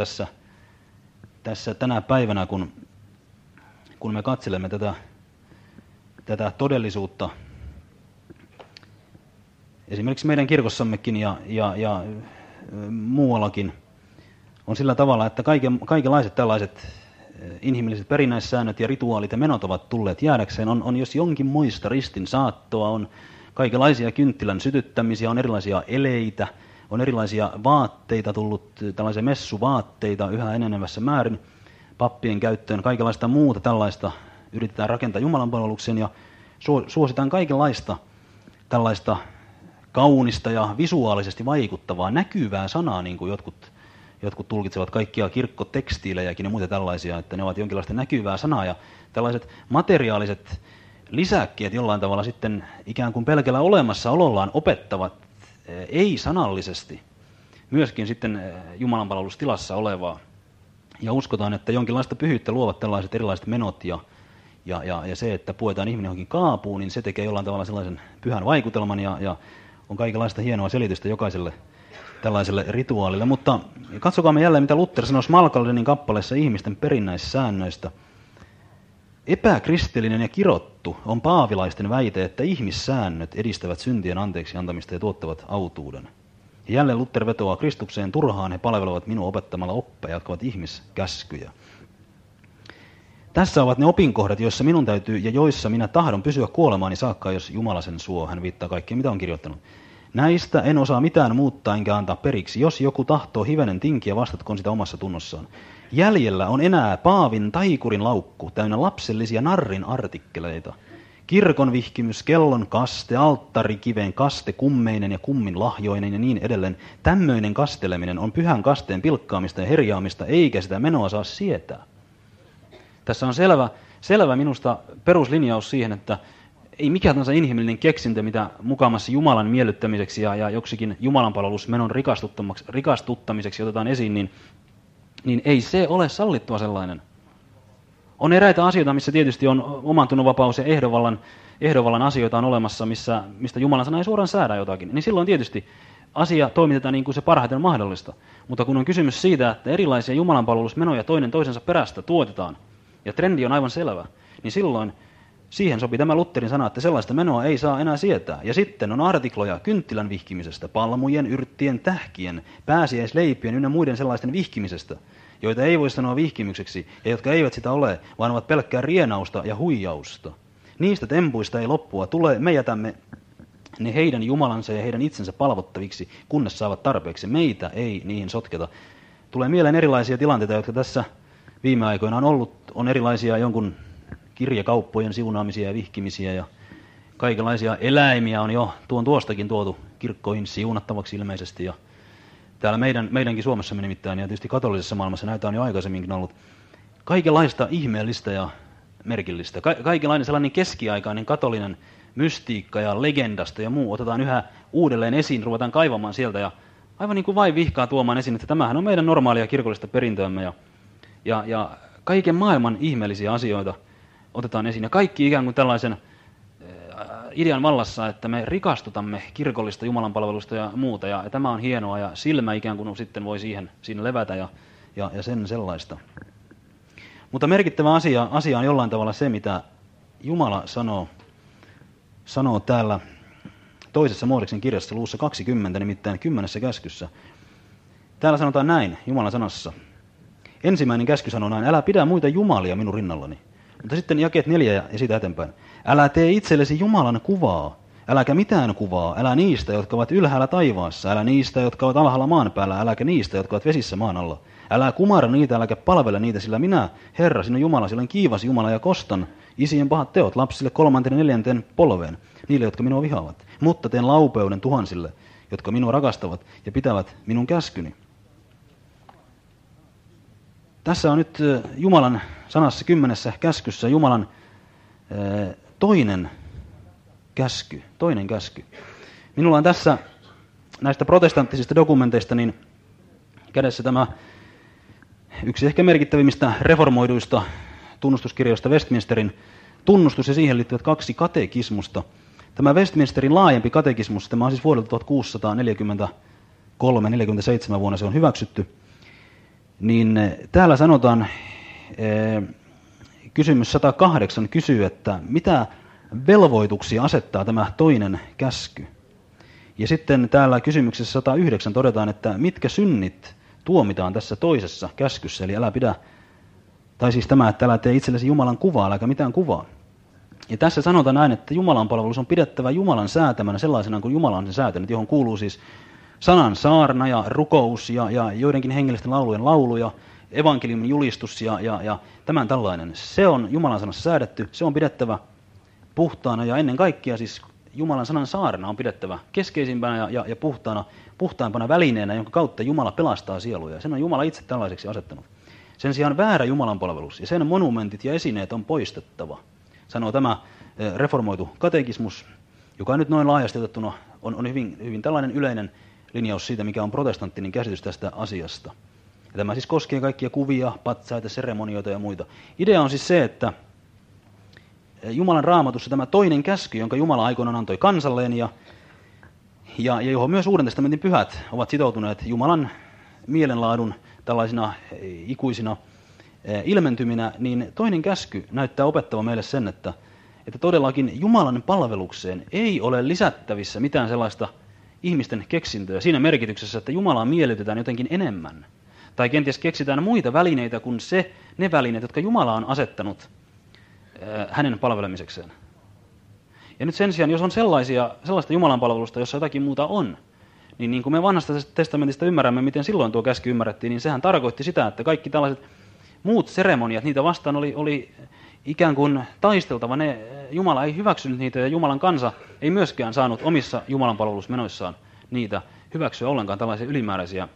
tässä tänä päivänä, kun me katselemme tätä todellisuutta. esimerkiksi meidän kirkossammekin ja muuallakin, on sillä tavalla, että kaikenlaiset tällaiset inhimilliset perinnäissäännöt ja rituaalit ja menot ovat tulleet jäädäkseen. On jos jonkin muista ristin saattoa, on kaikenlaisia kynttilän sytyttämisiä, on erilaisia eleitä, on erilaisia vaatteita tullut, tällaisia messuvaatteita yhä enenevässä määrin pappien käyttöön. Kaikenlaista muuta tällaista yritetään rakentaa jumalanpalveluksen ja suositaan kaikenlaista tällaista kaunista ja visuaalisesti vaikuttavaa, näkyvää sanaa, niin kuin jotkut tulkitsevat kaikkia kirkkotekstiilejäkin ja muita tällaisia, että ne ovat jonkinlaista näkyvää sanaa. Ja tällaiset materiaaliset lisäkkeet jollain tavalla sitten ikään kuin pelkällä olemassaolollaan opettavat ei-sanallisesti myöskin sitten jumalanpalvelustilassa olevaa. Ja uskotaan, että jonkinlaista pyhyyttä luovat tällaiset erilaiset menot ja se, että puetaan ihminen johonkin kaapuun, niin se tekee jollain tavalla sellaisen pyhän vaikutelman ja on kaikenlaista hienoa selitystä jokaiselle tällaiselle rituaalille. Mutta katsokaamme jälleen, mitä Luther sanoi Smalkaldenin kappaleessa ihmisten perinnäissäännöistä. Epäkristillinen ja kirottu on paavilaisten väite, että ihmissäännöt edistävät syntien anteeksi antamista ja tuottavat autuuden. Ja jälleen Luther vetoaa Kristukseen, turhaan he palvelevat minua opettamalla oppeja, jotka ovat ihmiskäskyjä. Tässä ovat ne opinkohdat, joissa minun täytyy ja joissa minä tahdon pysyä kuolemaani saakka, jos Jumala sen suo. Hän viittaa kaikkeen, mitä on kirjoittanut. Näistä en osaa mitään muuttaa enkä antaa periksi. Jos joku tahtoo hivenen tinkiä, vastatkoon sitä omassa tunnossaan. Jäljellä on enää paavin taikurin laukku, täynnä lapsellisia narrin artikkeleita. Kirkon vihkimys, kellon kaste, alttarikiveen kaste, kummeinen ja kummin lahjoinen ja niin edelleen. Tämmöinen kasteleminen on pyhän kasteen pilkkaamista ja herjaamista, eikä sitä menoa saa sietää. Tässä on selvä minusta peruslinjaus siihen, että ei mikään tahansa inhimillinen keksintö, mitä mukamassa Jumalan miellyttämiseksi ja joksikin jumalanpalvelusmenon rikastuttamiseksi otetaan esiin, niin ei se ole sallittua sellainen. On eräitä asioita, missä tietysti on omantunnonvapaus ja ehdonvallan asioita on olemassa, mistä Jumalan sana ei suoraan säädä jotakin. Niin silloin tietysti asia toimitetaan niin kuin se parhaiten mahdollista. Mutta kun on kysymys siitä, että erilaisia jumalanpalvelusmenoja toinen toisensa perästä tuotetaan, ja trendi on aivan selvä, niin silloin siihen sopii tämä Lutherin sana, että sellaista menoa ei saa enää sietää. Ja sitten on artikloja kynttilän vihkimisestä, palmujen, yrttien, tähkien, pääsiäisleipien ynnä muiden sellaisten vihkimisestä, joita ei voi sanoa vihkimykseksi ja jotka eivät sitä ole, vaan ovat pelkkää rienausta ja huijausta. Niistä tempuista ei loppua tule, me jätämme ne heidän Jumalansa ja heidän itsensä palvottaviksi, kunnes saavat tarpeeksi. Meitä ei niihin sotketa. Tulee mieleen erilaisia tilanteita, jotka tässä viime aikoina on ollut. On erilaisia jonkun kirjakauppojen siunaamisia ja vihkimisiä ja kaikenlaisia eläimiä on jo tuostakin tuotu kirkkoihin siunattavaksi ilmeisesti. Ja täällä meidänkin Suomessa nimittäin ja tietysti katolisessa maailmassa näitä on jo aikaisemminkin ollut kaikenlaista ihmeellistä ja merkillistä. Kaikenlainen sellainen keskiaikainen katolinen mystiikka ja legendasta ja muu otetaan yhä uudelleen esiin, ruvetaan kaivamaan sieltä ja aivan niin kuin vain vihkaa tuomaan esiin, että tämähän on meidän normaalia kirkollista perintöämme ja kaiken maailman ihmeellisiä asioita otetaan esiin. Ja kaikki ikään kuin tällaisen idean vallassa, että me rikastutamme kirkollista jumalanpalvelusta ja muuta. Ja tämä on hienoa ja silmä ikään kuin sitten voi siinä levätä ja sen sellaista. Mutta merkittävä asia on jollain tavalla se, mitä Jumala sanoo täällä toisessa Mooseksen kirjassa luvussa 20, nimittäin 10. käskyssä. Täällä sanotaan näin Jumalan sanassa. Ensimmäinen käsky sanoo näin, älä pidä muita jumalia minun rinnallani. Mutta sitten jakeet 4 ja siitä eteenpäin. Älä tee itsellesi Jumalan kuvaa, äläkä mitään kuvaa, älä niistä, jotka ovat ylhäällä taivaassa, älä niistä, jotka ovat alhaalla maan päällä, äläkä niistä, jotka ovat vesissä maan alla. Älä kumara niitä, äläkä palvele niitä, sillä minä, Herra, sinun Jumalasi, olen kiivas Jumala ja kostan isien pahat teot lapsille 3. ja 4. polveen, niille, jotka minua vihaavat. Mutta teen laupeuden tuhansille, jotka minua rakastavat ja pitävät minun käskyni. Tässä on nyt Jumalan sanassa 10. käskyssä Jumalan toinen käsky. Minulla on tässä näistä protestanttisista dokumenteista niin kädessä tämä yksi ehkä merkittävimmistä reformoiduista tunnustuskirjoista Westminsterin tunnustus ja siihen liittyvät 2 katekismusta. Tämä Westminsterin laajempi katekismus, tämä on siis vuodelta 1643-47 vuonna se on hyväksytty. Niin täällä sanotaan, kysymys 108 kysyy, että mitä velvoituksia asettaa tämä toinen käsky. Ja sitten täällä kysymyksessä 109 todetaan, että mitkä synnit tuomitaan tässä toisessa käskyssä, eli älä pidä, tai siis tämä, että älä tee itsellesi Jumalan kuvaa, äläkä mitään kuvaa. Ja tässä sanotaan näin, että Jumalan palvelus on pidettävä Jumalan säätämänä sellaisena kuin Jumala on sen säätänyt, johon kuuluu siis sanan saarna ja rukous ja joidenkin hengellisten laulujen laulu ja evankeliumin julistus ja tämän tällainen. Se on Jumalan sanassa säädetty, se on pidettävä puhtaana ja ennen kaikkea siis Jumalan sanan saarna on pidettävä keskeisimpänä ja puhtaampana välineenä, jonka kautta Jumala pelastaa sieluja. Sen on Jumala itse tällaiseksi asettanut. Sen sijaan väärä Jumalan palvelus ja sen monumentit ja esineet on poistettava, sanoo tämä reformoitu katekismus, joka nyt noin laajasti otettuna on hyvin tällainen yleinen linjaus siitä, mikä on protestanttinen käsitys tästä asiasta. Ja tämä siis koskee kaikkia kuvia, patsaita, seremonioita ja muita. Idea on siis se, että Jumalan raamatussa tämä toinen käsky, jonka Jumala aikoinaan antoi kansalleen ja johon myös Uuden testamentin pyhät ovat sitoutuneet Jumalan mielenlaadun tällaisina ikuisina ilmentyminä, niin toinen käsky näyttää opettavan meille sen, että todellakin Jumalan palvelukseen ei ole lisättävissä mitään sellaista ihmisten keksintöä siinä merkityksessä, että Jumalaa miellytetään jotenkin enemmän. Tai kenties keksitään muita välineitä kuin ne välineet, jotka Jumala on asettanut hänen palvelemisekseen. Ja nyt sen sijaan, jos on sellaista Jumalan palvelusta, jossa jotakin muuta on, niin kuin me vanhasta testamentista ymmärrämme, miten silloin tuo käsky ymmärrettiin, niin sehän tarkoitti sitä, että kaikki tällaiset muut seremoniat, niitä vastaan oli ikään kuin taisteltava. Jumala ei hyväksynyt niitä ja Jumalan kansa ei myöskään saanut omissa Jumalan palvelusmenoissaan niitä hyväksyä ollenkaan tällaisia ylimääräisiä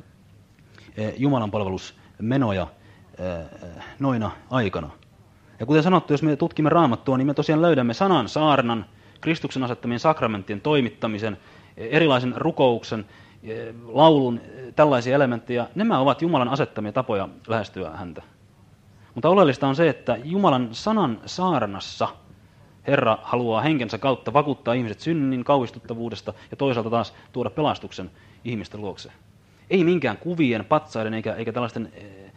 Jumalan palvelusmenoja noina aikana. Ja kuten sanottu, jos me tutkimme Raamattua, niin me tosiaan löydämme sanan, saarnan, Kristuksen asettamien sakramenttien toimittamisen, erilaisen rukouksen, laulun, tällaisia elementtejä. Nämä ovat Jumalan asettamia tapoja lähestyä häntä. Mutta oleellista on se, että Jumalan sanan saarnassa Herra haluaa henkensä kautta vakuuttaa ihmiset synnin kauhistuttavuudesta ja toisaalta taas tuoda pelastuksen ihmisten luokse. Ei minkään kuvien, patsaiden eikä tällaisten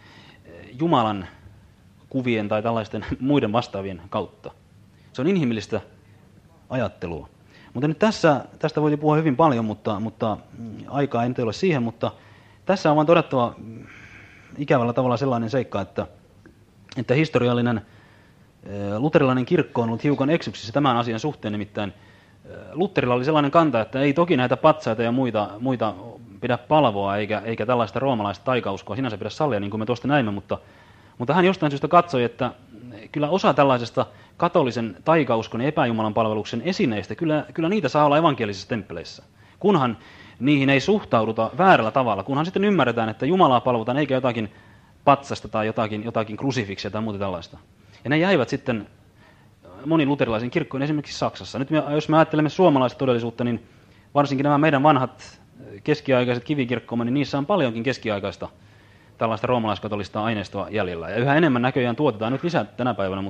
Jumalan kuvien tai tällaisten muiden vastaavien kautta. Se on inhimillistä ajattelua. Mutta nyt tästä voitiin puhua hyvin paljon, mutta aikaa ei nyt ole siihen, mutta tässä on vain todettava ikävällä tavalla sellainen seikka, että historiallinen luterilainen kirkko on ollut hiukan eksyksissä tämän asian suhteen, nimittäin Lutterilla oli sellainen kanta, että ei toki näitä patsaita ja muita pidä palvoa, eikä tällaista roomalaista taikauskoa sinänsä pidä sallia, niin kuin me tuosta näimme, mutta hän jostain syystä katsoi, että kyllä osa tällaisesta katolisen taikauskon ja epäjumalan palveluksen esineistä, kyllä niitä saa olla evankelisissa temppeleissä, kunhan niihin ei suhtauduta väärällä tavalla, kunhan sitten ymmärretään, että Jumalaa palvotaan eikä jotakin patsasta tai jotakin krusifiksia tai muuta tällaista. Ja ne jäivät sitten moniin luterilaisiin kirkkoihin, esimerkiksi Saksassa. Nyt jos me ajattelemme suomalaista todellisuutta, niin varsinkin nämä meidän vanhat keskiaikaiset kivikirkkomme, niin niissä on paljonkin keskiaikaista tällaista roomalaiskatolista aineistoa jäljellä. Ja yhä enemmän näköjään tuotetaan nyt lisää tänä päivänä,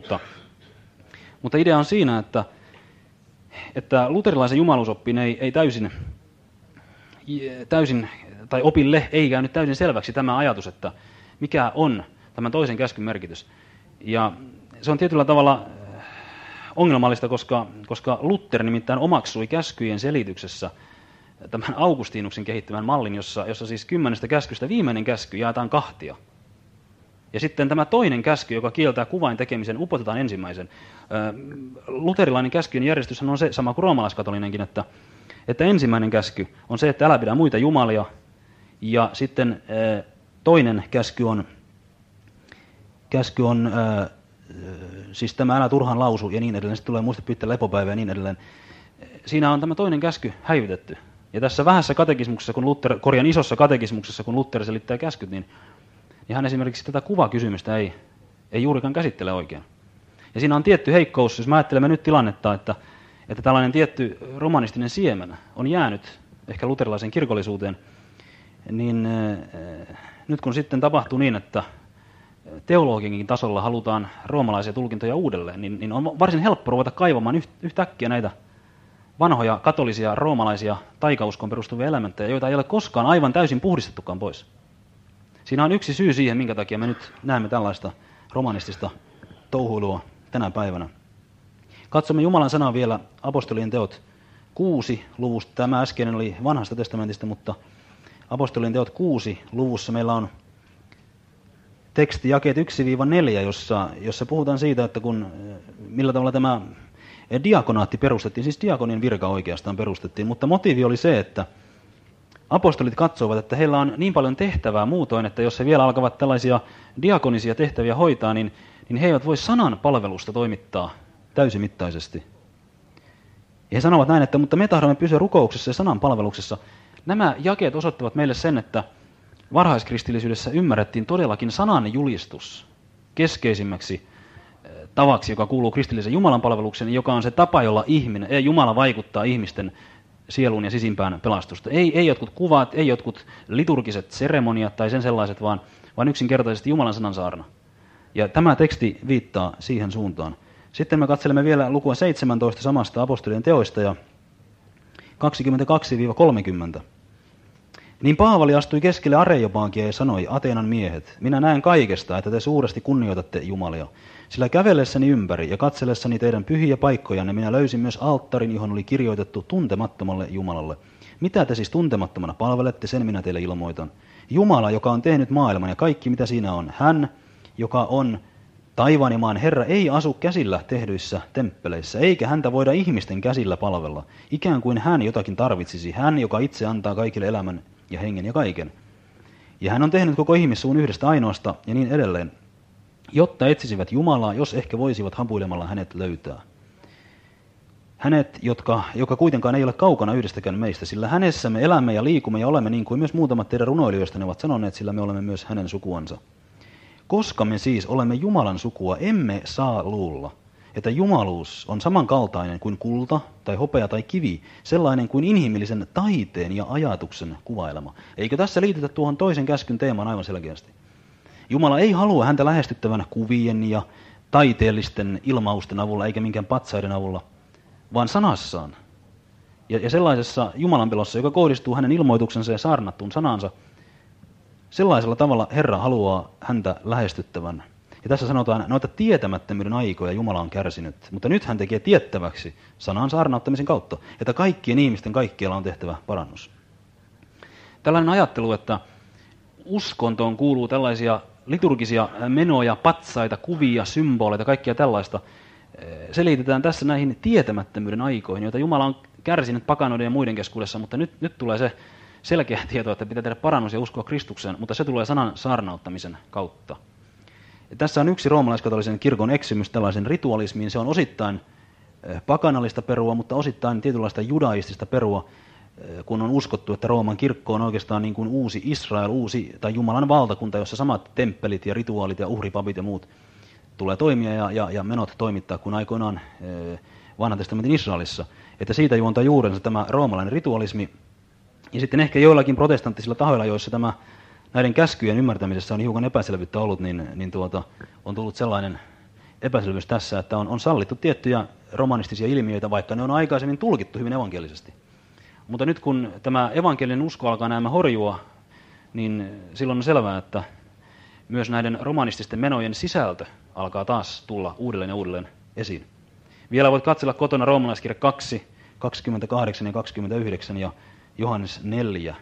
mutta idea on siinä, että luterilaisen jumaluusoppiin ei täysin, tai opille ei käynyt täysin selväksi tämä ajatus, että mikä on tämän toisen käskyn merkitys. Ja se on tietyllä tavalla ongelmallista, koska Luther nimittäin omaksui käskyjen selityksessä tämän Augustinuksen kehittämän mallin, jossa siis 10 käskystä viimeinen käsky jaetaan kahtia. Ja sitten tämä toinen käsky, joka kieltää kuvain tekemisen, upotetaan ensimmäisen. Luterilainen käskyjen järjestyshän on se sama kuin roomalaiskatolinenkin, että ensimmäinen käsky on se, että älä pidä muita jumalia, ja sitten toinen käsky on siis tämä älä turhaan lausu ja niin edelleen. Sitten tulee muista pitää lepopäivä ja niin edelleen. Siinä on tämä toinen käsky häivytetty. Ja tässä vähässä katekismuksessa, isossa katekismuksessa, kun Luther selittää käskyt, niin hän esimerkiksi tätä kuvakysymystä ei juurikaan käsittele oikein. Ja siinä on tietty heikkous, jos me ajattelemme nyt tilannetta, että tällainen tietty romanistinen siemen on jäänyt ehkä luterilaiseen kirkollisuuteen, niin nyt kun sitten tapahtuu niin, että teologiankin tasolla halutaan roomalaisia tulkintoja uudelleen, niin on varsin helppo ruveta kaivamaan yhtäkkiä näitä vanhoja katolisia roomalaisia taikauskoon perustuvia elementtejä, joita ei ole koskaan aivan täysin puhdistettukaan pois. Siinä on yksi syy siihen, minkä takia me nyt näemme tällaista romanistista touhuilua tänä päivänä. Katsomme Jumalan sanaa vielä apostolien teot 6 luvusta. Tämä äskeinen oli vanhasta testamentista, mutta apostolien teot 6 luvussa meillä on teksti jakeet 1-4, jossa puhutaan siitä, että millä tavalla tämä diakonaatti perustettiin, siis diakonin virka oikeastaan perustettiin, mutta motiivi oli se, että apostolit katsovat, että heillä on niin paljon tehtävää muutoin, että jos he vielä alkavat tällaisia diakonisia tehtäviä hoitaa, niin he eivät voi sanan palvelusta toimittaa täysimittaisesti. Ja he sanovat näin, että mutta me tahdomme pysyä rukouksessa ja sanan palveluksessa. Nämä jakeet osoittavat meille sen, että varhaiskristillisyydessä ymmärrettiin todellakin sanan julistus keskeisimmäksi tavaksi, joka kuuluu kristillisen Jumalan palvelukseen, joka on se tapa, jolla Jumala vaikuttaa ihmisten sieluun ja sisimpään pelastusta. Ei jotkut kuvat, ei jotkut liturgiset seremoniat tai sen sellaiset, vaan yksinkertaisesti Jumalan sanan saarna. Ja tämä teksti viittaa siihen suuntaan. Sitten me katselemme vielä lukua 17 samasta apostolien teoista ja 22-30. Niin Paavali astui keskelle Areiopagia ja sanoi, Ateenan miehet, minä näen kaikesta, että te suuresti kunnioitatte Jumalia. Sillä kävellessäni ympäri ja katsellessani teidän pyhiä paikkojanne minä löysin myös alttarin, johon oli kirjoitettu tuntemattomalle Jumalalle. Mitä te siis tuntemattomana palvelette, sen minä teille ilmoitan. Jumala, joka on tehnyt maailman ja kaikki mitä siinä on, hän, joka on taivaan ja maan Herra, ei asu käsillä tehdyissä temppeleissä, eikä häntä voida ihmisten käsillä palvella. Ikään kuin hän jotakin tarvitsisi, hän, joka itse antaa kaikille elämän ja hengen ja kaiken. Ja hän on tehnyt koko ihmissuun yhdestä ainoasta ja niin edelleen, jotta etsisivät Jumalaa, jos ehkä voisivat hapuilemalla hänet löytää. Hänet, joka kuitenkaan ei ole kaukana yhdestäkään meistä, sillä hänessä me elämme ja liikumme ja olemme niin kuin myös muutamat teidän runoilijoista ne ovat sanoneet, sillä me olemme myös hänen sukuansa. Koska me siis olemme Jumalan sukua, emme saa luulla, että jumaluus on samankaltainen kuin kulta tai hopea tai kivi, sellainen kuin inhimillisen taiteen ja ajatuksen kuvailema. Eikö tässä liitetä tuohon toisen käskyn teemaan aivan selkeästi? Jumala ei halua häntä lähestyttävän kuvien ja taiteellisten ilmausten avulla eikä minkään patsaiden avulla, vaan sanassaan. Ja sellaisessa Jumalanpelossa, joka kohdistuu hänen ilmoituksensa ja saarnattuun sanansa, sellaisella tavalla Herra haluaa häntä lähestyttävän. Ja tässä sanotaan, noita tietämättömyyden aikoja Jumala on kärsinyt, mutta nyt hän tekee tiettäväksi sanan saarnauttamisen kautta, että kaikkien ihmisten kaikkialla on tehtävä parannus. Tällainen ajattelu, että uskontoon kuuluu tällaisia liturgisia menoja, patsaita, kuvia, symboleita, kaikkia tällaista, selitetään tässä näihin tietämättömyyden aikoihin, joita Jumala on kärsinyt pakanoiden ja muiden keskuudessa, mutta nyt tulee se selkeä tieto, että pitää tehdä parannus ja uskoa Kristukseen, mutta se tulee sanan saarnauttamisen kautta. Ja tässä on yksi roomalaiskatolisen kirkon eksymys tällaisen ritualismiin. Se on osittain pakanallista perua, mutta osittain tietynlaista judaistista perua, kun on uskottu, että Rooman kirkko on oikeastaan niin kuin uusi Israel, uusi tai Jumalan valtakunta, jossa samat temppelit ja rituaalit ja uhripapit ja muut tulee toimia ja menot toimittaa kuin aikoinaan vanhan testamentin Israelissa. Että siitä juontaa juurensa tämä roomalainen ritualismi. Ja sitten ehkä joillakin protestanttisilla tahoilla, joissa näiden käskyjen ymmärtämisessä on hiukan epäselvyyttä ollut, on tullut sellainen epäselvyys tässä, että on sallittu tiettyjä romanistisia ilmiöitä, vaikka ne on aikaisemmin tulkittu hyvin evankelisesti. Mutta nyt kun tämä evankelinen usko alkaa näemmä horjua, niin silloin on selvää, että myös näiden romanististen menojen sisältö alkaa taas tulla uudelleen ja uudelleen esiin. Vielä voit katsella kotona roomalaiskirja 2, 28 ja 29 ja Johannes 4,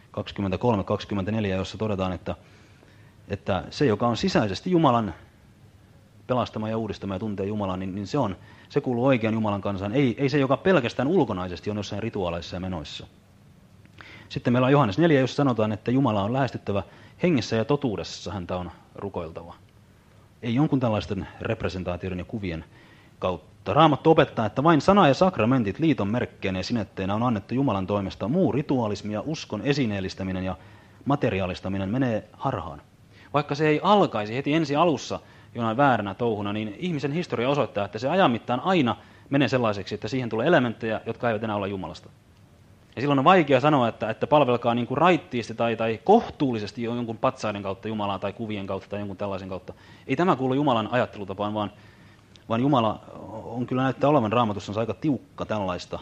23-24, jossa todetaan, että se, joka on sisäisesti Jumalan pelastama ja uudistama ja tuntee Jumalan, niin se kuuluu oikean Jumalan kansaan. Ei se, joka pelkästään ulkonaisesti on jossain rituaaleissa ja menoissa. Sitten meillä on Johannes 4, jossa sanotaan, että Jumala on lähestyttävä hengessä ja totuudessa, häntä on rukoiltava. Ei jonkun tällaisten representaatioiden ja kuvien kautta. Raamattu opettaa, että vain sana ja sakramentit liiton merkkeinä ja sinetteinä on annettu Jumalan toimesta. Muu rituaalismi ja uskon esineellistäminen ja materiaalistaminen menee harhaan. Vaikka se ei alkaisi heti ensi alussa jonain vääränä touhuna, niin ihmisen historia osoittaa, että se ajan mittaan aina menee sellaiseksi, että siihen tulee elementtejä, jotka eivät enää ole Jumalasta. Ja silloin on vaikea sanoa, että palvelkaa niin kuin raittiisti tai kohtuullisesti jonkun patsaiden kautta Jumalaa tai kuvien kautta tai jonkun tällaisen kautta. Ei tämä kuulu Jumalan ajattelutapaan, vaan Jumala on kyllä näyttää olevan Raamatussa aika tiukka tällaista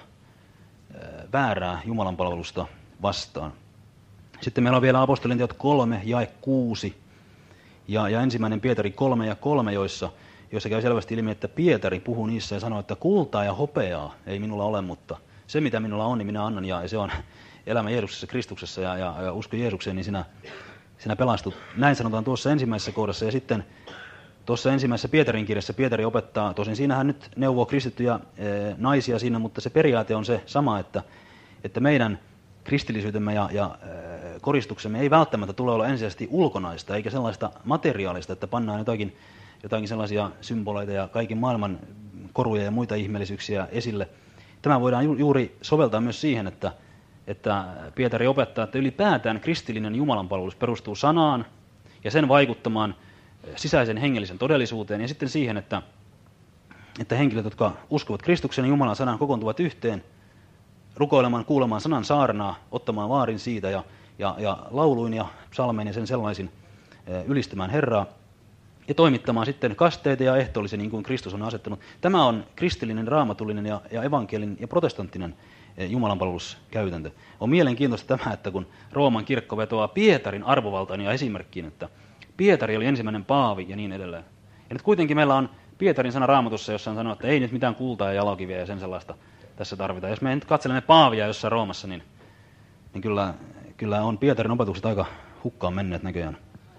väärää Jumalan palvelusta vastaan. Sitten meillä on vielä apostolien teot 3, jae 6 ja ensimmäinen Pietari 3 ja 3, joissa käy selvästi ilmi, että Pietari puhuu niissä ja sanoo, että kultaa ja hopeaa ei minulla ole, mutta se mitä minulla on, niin minä annan, ja se on elämä Jeesuksessa, Kristuksessa ja usko Jeesukseen, niin sinä pelastut. Näin sanotaan tuossa ensimmäisessä kohdassa, ja sitten tuossa ensimmäisessä Pietarin kirjassa Pietari opettaa, tosin siinähän nyt neuvoo kristittyjä naisia siinä, mutta se periaate on se sama, että meidän kristillisyytemme ja koristuksemme ei välttämättä tule olla ensisijaisesti ulkonaista, eikä sellaista materiaalista, että pannaan jotakin sellaisia symboleita ja kaiken maailman koruja ja muita ihmeellisyyksiä esille. Tämä voidaan juuri soveltaa myös siihen, että Pietari opettaa, että ylipäätään kristillinen jumalanpalvelus perustuu sanaan ja sen vaikuttamaan sisäisen hengellisen todellisuuteen ja sitten siihen, että henkilöt, jotka uskovat Kristuksen ja Jumalan sanan, kokoontuvat yhteen rukoilemaan, kuulemaan sanan saarnaa, ottamaan vaarin siitä ja lauluin ja psalmein ja sen sellaisin ylistämään Herraa ja toimittamaan sitten kasteita ja ehtoollisia niin kuin Kristus on asettanut. Tämä on kristillinen, raamatullinen ja evankelin ja protestanttinen jumalanpalveluskäytäntö. On mielenkiintoista tämä, että kun Rooman kirkko vetoaa Pietarin arvovaltaan ja esimerkkiin, että Pietari oli ensimmäinen paavi ja niin edelleen. Ja nyt kuitenkin meillä on Pietarin sana Raamatussa, jossa on sanonut, että ei nyt mitään kultaa ja jalokiviä ja sen sellaista tässä tarvitaan. Jos me nyt katselemme paavia jossain Roomassa, niin kyllä on Pietarin opetukset aika hukkaan menneet näköjään.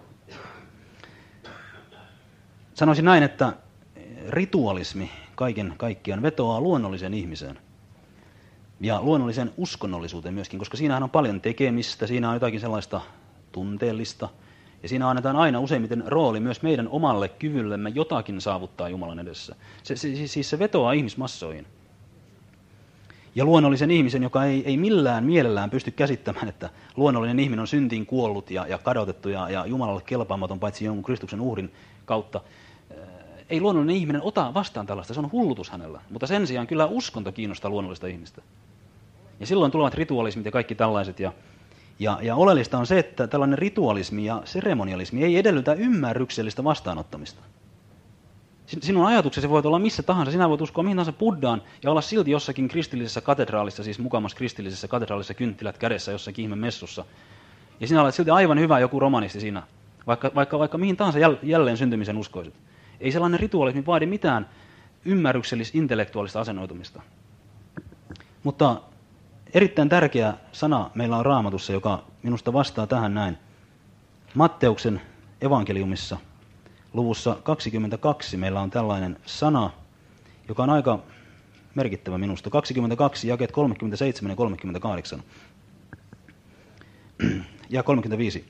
Sanoisin näin, että ritualismi kaiken kaikkiaan vetoaa luonnolliseen ihmiseen ja luonnolliseen uskonnollisuuteen myöskin, koska siinähän on paljon tekemistä, siinä on jotakin sellaista tunteellista ja siinä annetaan aina useimmiten rooli myös meidän omalle kyvyllemme jotakin saavuttaa Jumalan edessä. Se vetoaa ihmismassoihin. Ja luonnollisen ihmisen, joka ei millään mielellään pysty käsittämään, että luonnollinen ihminen on syntiin kuollut ja kadotettu ja Jumalalle kelpaamaton paitsi jonkun Kristuksen uhrin kautta. Ei luonnollinen ihminen ota vastaan tällaista, se on hullutus hänellä. Mutta sen sijaan kyllä uskonto kiinnostaa luonnollista ihmistä. Ja silloin tulevat ritualismit ja kaikki tällaiset. Ja oleellista on se, että tällainen ritualismi ja seremonialismi ei edellytä ymmärryksellistä vastaanottamista. Sinun ajatuksesi voit olla missä tahansa, sinä voit uskoa mihin tahansa Buddhaan ja olla silti jossakin kristillisessä katedraalissa, siis mukamassa kristillisessä katedraalissa kynttilät kädessä jossakin ihme messussa. Ja sinä olet silti aivan hyvä joku romanisti siinä, vaikka mihin tahansa jälleen syntymisen uskoisit. Ei sellainen ritualismi vaadi mitään ymmärryksellis-intellektuaalista asennoitumista. Mutta erittäin tärkeä sana meillä on Raamatussa, joka minusta vastaa tähän näin. Matteuksen evankeliumissa luvussa 22 meillä on tällainen sana, joka on aika merkittävä minusta. 22, jakeet 37 ja 38 ja 35.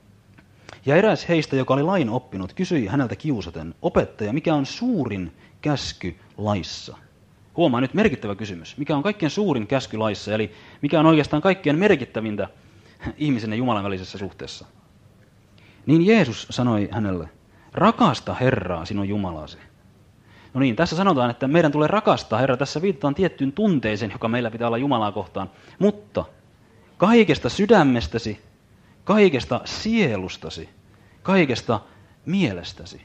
Ja eräs heistä, joka oli lain oppinut, kysyi häneltä kiusaten, opettaja, mikä on suurin käsky laissa? Huomaa nyt merkittävä kysymys. Mikä on kaikkein suurin käsky laissa, eli mikä on oikeastaan kaikkein merkittävintä ihmisen ja Jumalan välisessä suhteessa? Niin Jeesus sanoi hänelle, rakasta Herraa sinun Jumalasi. No niin, tässä sanotaan, että meidän tulee rakastaa Herraa. Tässä viitataan tiettyyn tunteeseen, joka meillä pitää olla Jumalaa kohtaan. Mutta kaikesta sydämestäsi, kaikesta sielustasi, kaikesta mielestäsi.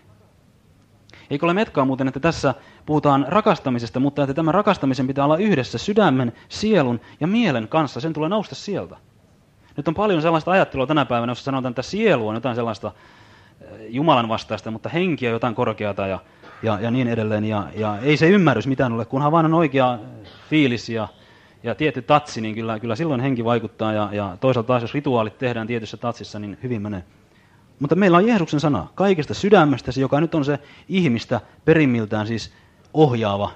Eikö ole metkaa muuten, että tässä puhutaan rakastamisesta, mutta että tämän rakastamisen pitää olla yhdessä sydämen, sielun ja mielen kanssa. Sen tulee nousta sieltä. Nyt on paljon sellaista ajattelua tänä päivänä, jossa sanotaan, että sielu on jotain sellaista Jumalan vastaista, mutta henki on jotain korkeata ja niin edelleen. Ja ei se ymmärrys mitään ole, kunhan vaan on oikea fiilis ja tietty tatsi, niin kyllä silloin henki vaikuttaa. Ja toisaalta taas, jos rituaalit tehdään tietyssä tatsissa, niin hyvin menee. Mutta meillä on Jeesuksen sana, kaikesta sydämestäsi, joka nyt on se ihmistä perimmiltään siis ohjaava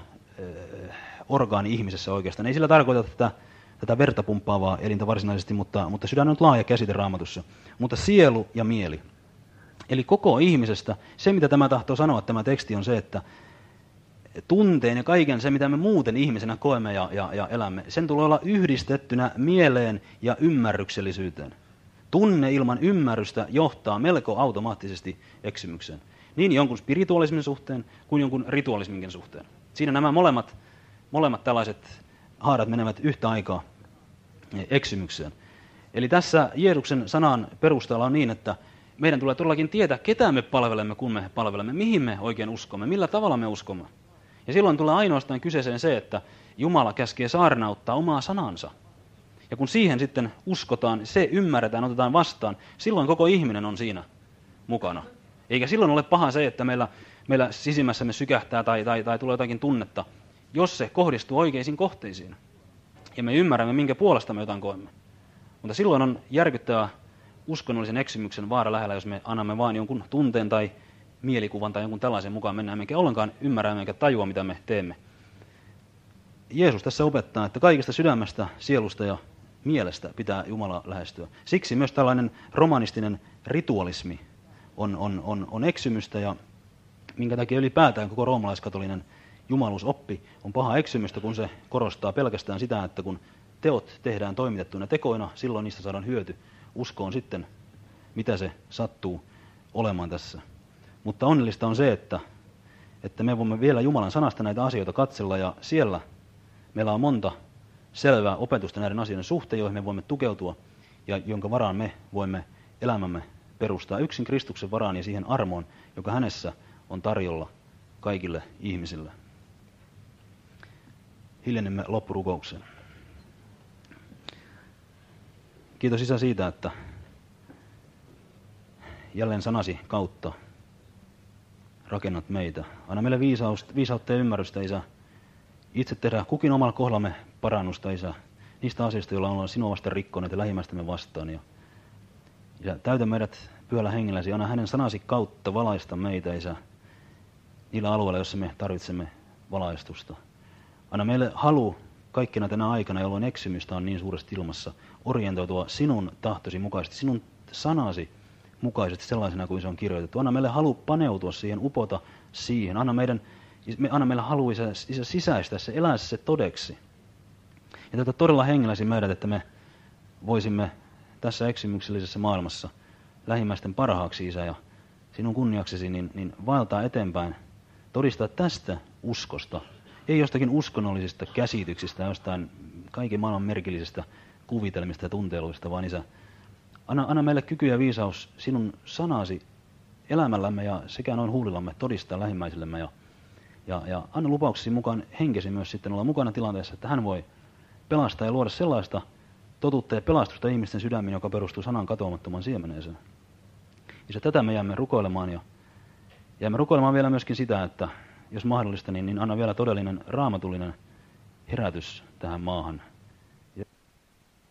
orgaani ihmisessä oikeastaan. Ei sillä tarkoita tätä verta pumppaavaa elintä varsinaisesti, mutta sydän on laaja käsite Raamatussa. Mutta sielu ja mieli. Eli koko ihmisestä, se mitä tämä tahtoo sanoa, tämä teksti on se, että tunteen ja kaiken se, mitä me muuten ihmisenä koemme ja elämme, sen tulee olla yhdistettynä mieleen ja ymmärryksellisyyteen. Tunne ilman ymmärrystä johtaa melko automaattisesti eksymykseen. Niin jonkun spiritualismin suhteen kuin jonkun ritualisminkin suhteen. Siinä nämä molemmat tällaiset haarat menevät yhtä aikaa eksymykseen. Eli tässä Jeesuksen sanan perusteella on niin, että meidän tulee todellakin tietää, ketä me palvelemme, kun me palvelemme, mihin me oikein uskomme, millä tavalla me uskomme. Ja silloin tulee ainoastaan kyseeseen se, että Jumala käskee saarnauttaa omaa sanansa. Ja kun siihen sitten uskotaan, se ymmärretään, otetaan vastaan, silloin koko ihminen on siinä mukana. Eikä silloin ole paha se, että meillä sisimmässämme sykähtää tai tulee jotakin tunnetta, jos se kohdistuu oikeisiin kohteisiin. ja me ymmärrämme, minkä puolesta me jotain koemme. Mutta silloin on järkyttävä uskonnollisen eksymyksen vaara lähellä, jos me annamme vain jonkun tunteen tai mielikuvan tai jonkun tällaisen mukaan mennään, emmekä ollenkaan ymmärrä emmekä tajua, mitä me teemme. Jeesus tässä opettaa, että kaikesta sydämestä, sielusta ja mielestä pitää Jumala lähestyä. Siksi myös tällainen romanistinen ritualismi on eksymystä, ja minkä takia ylipäätään koko roomalaiskatolinen jumaluusoppi on paha eksymystä, kun se korostaa pelkästään sitä, että kun teot tehdään toimitettuina tekoina, silloin niistä saadaan hyöty. Usko on sitten, mitä se sattuu olemaan tässä. Mutta onnellista on se, että me voimme vielä Jumalan sanasta näitä asioita katsella, ja siellä meillä on monta selvää opetusta näiden asioiden suhteen, joihin me voimme tukeutua, ja jonka varaan me voimme elämämme perustaa yksin Kristuksen varaan ja siihen armoon, joka hänessä on tarjolla kaikille ihmisille. Hiljennemme loppurukoukseen. Kiitos Isä siitä, että jälleen sanasi kautta rakennat meitä. Anna meille viisautta ja ymmärrystä, Isä. Itse tehdään kukin omalla kohdallamme parannusta, Isä, niistä asioista, joilla ollaan sinua vasta rikkoneet ja lähimmäistämme vastaan. Ja täytä meidät Pyhällä Hengelläsi. Anna hänen sanasi kautta valaista meitä, Isä, niillä alueilla, joissa me tarvitsemme valaistusta. Anna meille halu kaikkina tänä aikana, jolloin eksymystä on niin suuresti ilmassa, orientoitua sinun tahtosi mukaisesti, sinun sanasi mukaisesti sellaisena kuin se on kirjoitettu. Anna meille halu paneutua siihen, upota siihen. Anna meille halu sisäistää se, elää se todeksi. Ja tätä todella hengelläsi meidät, että me voisimme tässä eksymyksellisessä maailmassa lähimmäisten parhaaksi, Isä, ja sinun kunniaksesi niin vaeltaa eteenpäin, todistaa tästä uskosta, ei jostakin uskonnollisista käsityksistä, jostain kaiken maailman merkillisistä kuvitelmista ja tunteluista, vaan Isä, anna meille kyky ja viisaus sinun sanasi elämällämme ja sekä noin huulillamme todistaa lähimmäisillemme, ja anna lupauksesi mukaan henkesi myös sitten olla mukana tilanteessa, että hän voi pelastaa ja luoda sellaista totuutta ja pelastusta ihmisten sydämiin, joka perustuu sanan katoamattoman siemeneeseen. Isä, tätä me jäämme rukoilemaan, ja jäämme rukoilemaan vielä myöskin sitä, että jos mahdollista, niin anna vielä todellinen raamatullinen herätys tähän maahan.